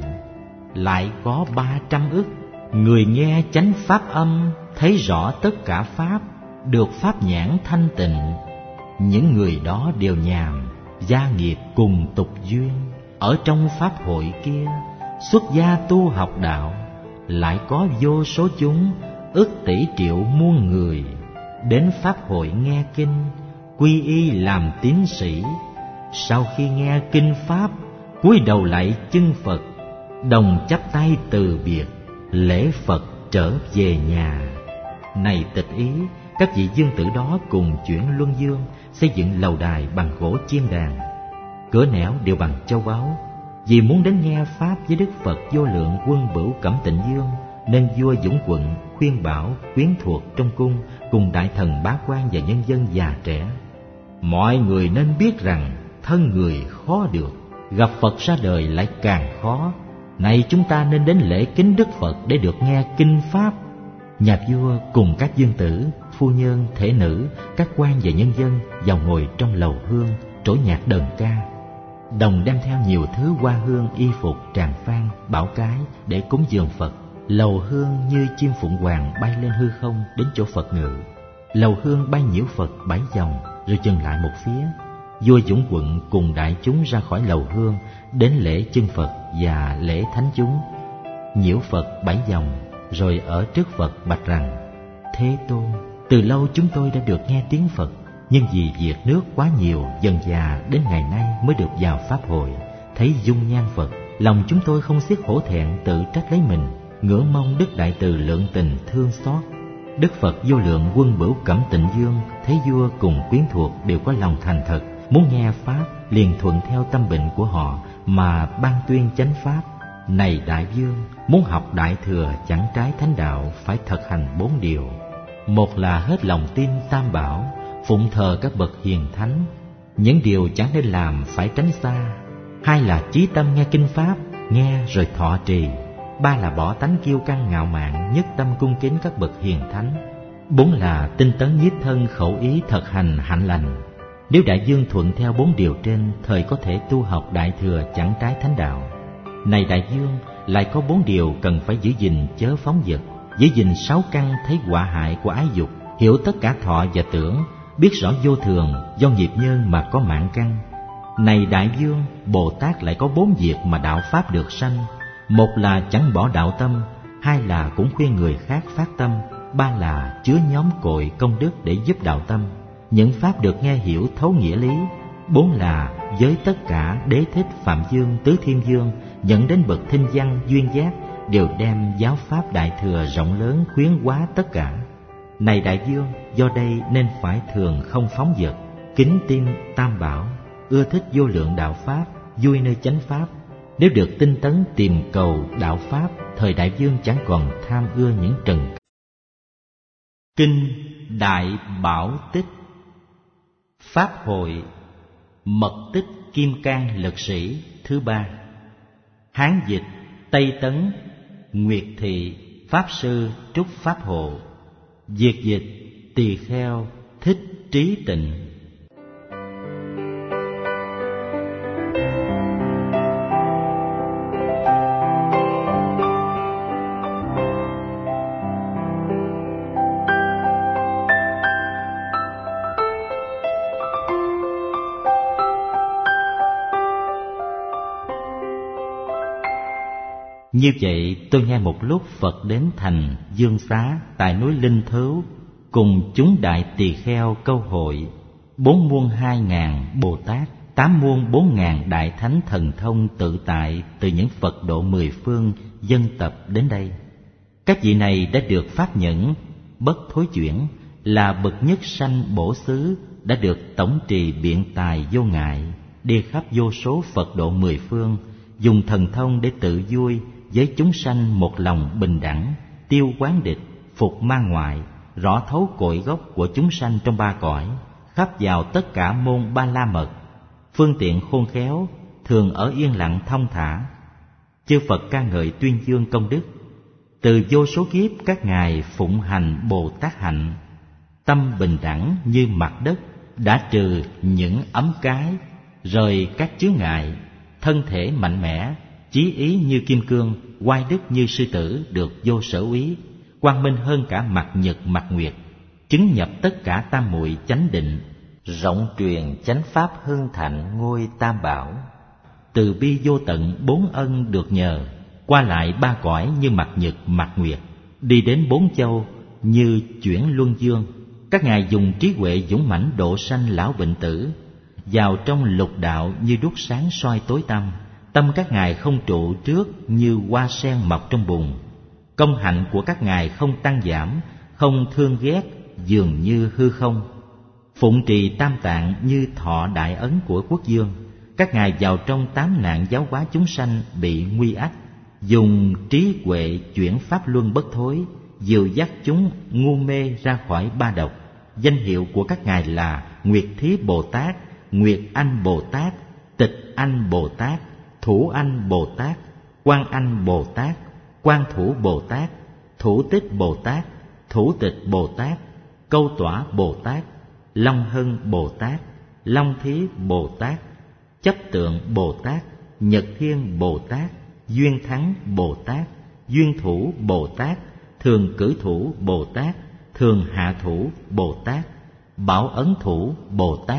Lại có ba trăm ức người nghe chánh pháp âm, thấy rõ tất cả pháp, được pháp nhãn thanh tịnh. Những người đó đều nhàm, gia nghiệp cùng tục duyên. Ở trong pháp hội kia, xuất gia tu học đạo. Lại có vô số chúng, ức tỷ triệu muôn người, đến pháp hội nghe kinh, quy y làm tín sĩ. Sau khi nghe kinh pháp, cúi đầu lạy chân Phật, đồng chắp tay từ biệt, lễ Phật trở về nhà. Này tịch ý, các vị dương tử đó cùng chuyển luân dương, xây dựng lầu đài bằng gỗ chiên đàn, cửa nẻo đều bằng châu báu. Vì muốn đến nghe pháp với Đức Phật vô lượng quân Bửu Cẩm Tịnh Dương, nên vua Dũng Quận khuyên bảo quyến thuộc trong cung cùng đại thần bá quan và nhân dân già trẻ: mọi người nên biết rằng thân người khó được, gặp Phật ra đời lại càng khó. Này chúng ta nên đến lễ kính Đức Phật để được nghe kinh pháp. Nhà vua cùng các dương tử, phu nhân, thể nữ, các quan và nhân dân vào ngồi trong lầu hương, trổ nhạc đờn ca, đồng đem theo nhiều thứ hoa hương, y phục, tràng phan, bảo cái để cúng dường Phật. Lầu hương như chim phụng hoàng bay lên hư không đến chỗ Phật ngự. Lầu hương bay nhiễu Phật bảy vòng rồi dừng lại một phía. vua Dũng Quận cùng đại chúng ra khỏi lầu hương, đến lễ chân Phật và lễ thánh chúng. Nhiễu Phật bảy vòng, rồi ở trước Phật bạch rằng: Thế Tôn, từ lâu chúng tôi đã được nghe tiếng Phật, nhưng vì việc nước quá nhiều, dần dà đến ngày nay mới được vào pháp hội. Thấy dung nhan Phật, lòng chúng tôi không xiết hổ thẹn, tự trách lấy mình, ngưỡng mong Đức Đại Từ lượng tình thương xót. Đức Phật Vô Lượng Quân Bửu Cẩm Tịnh Dương thấy vua cùng quyến thuộc đều có lòng thành thật, muốn nghe pháp, liền thuận theo tâm bệnh của họ mà ban tuyên chánh pháp. Này đại vương, muốn học đại thừa chẳng trái thánh đạo, phải thực hành bốn điều. Một là hết lòng tin Tam Bảo, phụng thờ các bậc hiền thánh, những điều chẳng nên làm phải tránh xa. Hai là chí tâm nghe kinh pháp, nghe rồi thọ trì. Ba là bỏ tánh kiêu căng ngạo mạn, nhất tâm cung kính các bậc hiền thánh. Bốn là tinh tấn nhiếp thân khẩu ý thực hành hạnh lành. Nếu đại vương thuận theo bốn điều trên, thời có thể tu học đại thừa chẳng trái thánh đạo. Này đại vương, lại có bốn điều cần phải giữ gìn chớ phóng dật. Giữ gìn sáu căn thấy quả hại của ái dục, hiểu tất cả thọ và tưởng, biết rõ vô thường, do nghiệp nhân mà có mạng căn. Này đại vương, Bồ Tát lại có bốn việc mà đạo pháp được sanh. Một là chẳng bỏ đạo tâm, hai là cũng khuyên người khác phát tâm, ba là chứa nhóm cội công đức để giúp đạo tâm, những pháp được nghe hiểu thấu nghĩa lý. Bốn là với tất cả đế thích Phạm Dương, Tứ Thiên Dương, dẫn đến bậc thinh văn duyên giác, đều đem giáo pháp đại thừa rộng lớn khuyến hóa tất cả. Này đại vương, do đây nên phải thường không phóng dật, kính tin Tam Bảo, ưa thích vô lượng đạo pháp, vui nơi chánh pháp. Nếu được tinh tấn tìm cầu đạo pháp, thời đại vương chẳng còn tham ưa những trần. Kinh Đại Bảo Tích. Pháp hội Mật tích Kim Cang Lực Sĩ thứ ba. Hán dịch Tây Tấn Nguyệt Thị Pháp Sư Trúc Pháp Hộ. Việt dịch Tỳ Kheo Thích Trí Tịnh. Như vậy tôi nghe một lúc Phật đến thành Dương Xá tại núi Linh Thứu, cùng chúng đại tỳ kheo câu hội, bốn muôn hai ngàn Bồ Tát, tám muôn bốn ngàn đại thánh thần thông tự tại từ những Phật độ mười phương dân tập đến đây. Các vị này đã được pháp nhẫn, bất thối chuyển, là bậc nhất sanh bổ xứ, đã được tổng trì biện tài vô ngại, đi khắp vô số Phật độ mười phương, dùng thần thông để tự vui với chúng sanh một lòng bình đẳng, tiêu quán địch, phục ma ngoại, rõ thấu cội gốc của chúng sanh trong ba cõi, khắp vào tất cả môn ba la mật, phương tiện khôn khéo, thường ở yên lặng thông thả. Chư Phật ca ngợi tuyên dương công đức. Từ vô số kiếp các ngài phụng hành Bồ Tát hạnh, tâm bình đẳng như mặt đất, đã trừ những ấm cái, rời các chướng ngại, thân thể mạnh mẽ, chí ý như kim cương, oai đức như sư tử, được vô sở úy, quang minh hơn cả mặt nhật mặt nguyệt, chứng nhập tất cả tam muội chánh định, rộng truyền chánh pháp hưng thạnh ngôi Tam Bảo. Từ bi vô tận bốn ân được nhờ, qua lại ba cõi như mặt nhật mặt nguyệt, đi đến bốn châu như chuyển luân dương. Các ngài dùng trí huệ dũng mãnh độ sanh lão bệnh tử, vào trong lục đạo như đuốc sáng soi tối tăm. Tâm các ngài không trụ trước như hoa sen mọc trong bùn. Công hạnh của các ngài không tăng giảm, không thương ghét, dường như hư không. Phụng trì tam tạng như thọ đại ấn của quốc dương. Các ngài vào trong tám nạn giáo hóa chúng sanh bị nguy ách, dùng trí huệ chuyển pháp luân bất thối, dìu dắt chúng ngu mê ra khỏi ba độc. Danh hiệu của các ngài là Nguyệt Thí Bồ Tát, Nguyệt Anh Bồ Tát, Tịch Anh Bồ Tát, Thủ Anh Bồ Tát, Quan Anh Bồ Tát, Quan Thủ Bồ Tát, Thủ Tích Bồ Tát, Thủ Tịch Bồ Tát, Câu Tỏa Bồ Tát, Long Hân Bồ Tát, Long Thí Bồ Tát, Chấp Tượng Bồ Tát, Nhật Thiên Bồ Tát, Duyên Thắng Bồ Tát, Duyên Thủ Bồ Tát, Thường Cử Thủ Bồ Tát, Thường Hạ Thủ Bồ Tát, Bảo Ấn Thủ Bồ Tát,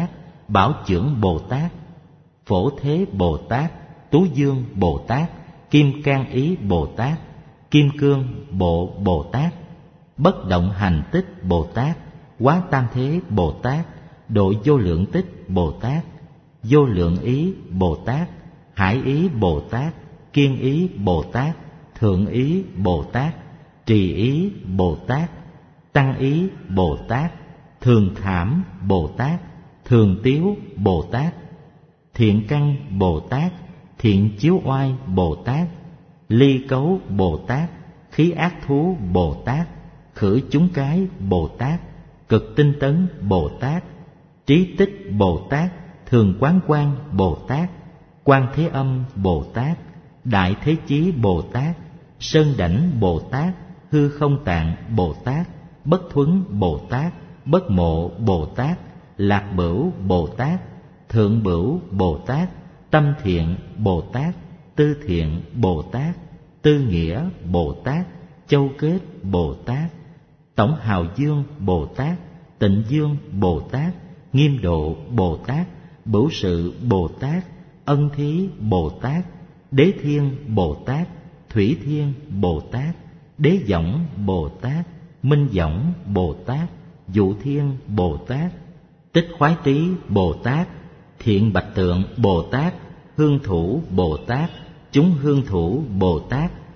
Bảo Chưởng Bồ Tát, Phổ Thế Bồ Tát, Tú Dương Bồ Tát, Kim Cang Ý Bồ Tát, Kim Cương Bộ Bồ Tát, Bất Động Hành Tích Bồ Tát, Quá Tam Thế Bồ Tát, Độ Vô Lượng Tích Bồ Tát, Vô Lượng Ý Bồ Tát, Hải Ý Bồ Tát, Kiên Ý Bồ Tát, Thượng Ý Bồ Tát, Trì Ý Bồ Tát, Tăng Ý Bồ Tát, Thường Thảm Bồ Tát, Thường Tiếu Bồ Tát, Thiện Căn Bồ Tát, Thiện Chiếu Oai Bồ Tát, Ly Cấu Bồ Tát, Khí Ác Thú Bồ Tát, Khử Chúng Cái Bồ Tát, Cực Tinh Tấn Bồ Tát, Trí Tích Bồ Tát, Thường Quán Quan Bồ Tát, Quan Thế Âm Bồ Tát, Đại Thế Chí Bồ Tát, Sơn Đảnh Bồ Tát, Hư Không Tạng Bồ Tát, Bất Thuấn Bồ Tát, Bất Mộ Bồ Tát, Lạc Bửu Bồ Tát, Thượng Bửu Bồ Tát, Tâm Thiện Bồ Tát, Tư Thiện Bồ Tát, Tư Nghĩa Bồ Tát, Châu Kết Bồ Tát, Tổng Hào Dương Bồ Tát, Tịnh Dương Bồ Tát, Nghiêm Độ Bồ Tát, Bửu Sự Bồ Tát, Ân Thí Bồ Tát, Đế Thiên Bồ Tát, Thủy Thiên Bồ Tát, Đế Võng Bồ Tát, Minh Võng Bồ Tát, Dụ Thiên Bồ Tát, Tích Khoái Trí Bồ Tát, Thiện Bạch Tượng Bồ Tát, Hương Thủ Bồ Tát, Chúng Hương Thủ Bồ Tát,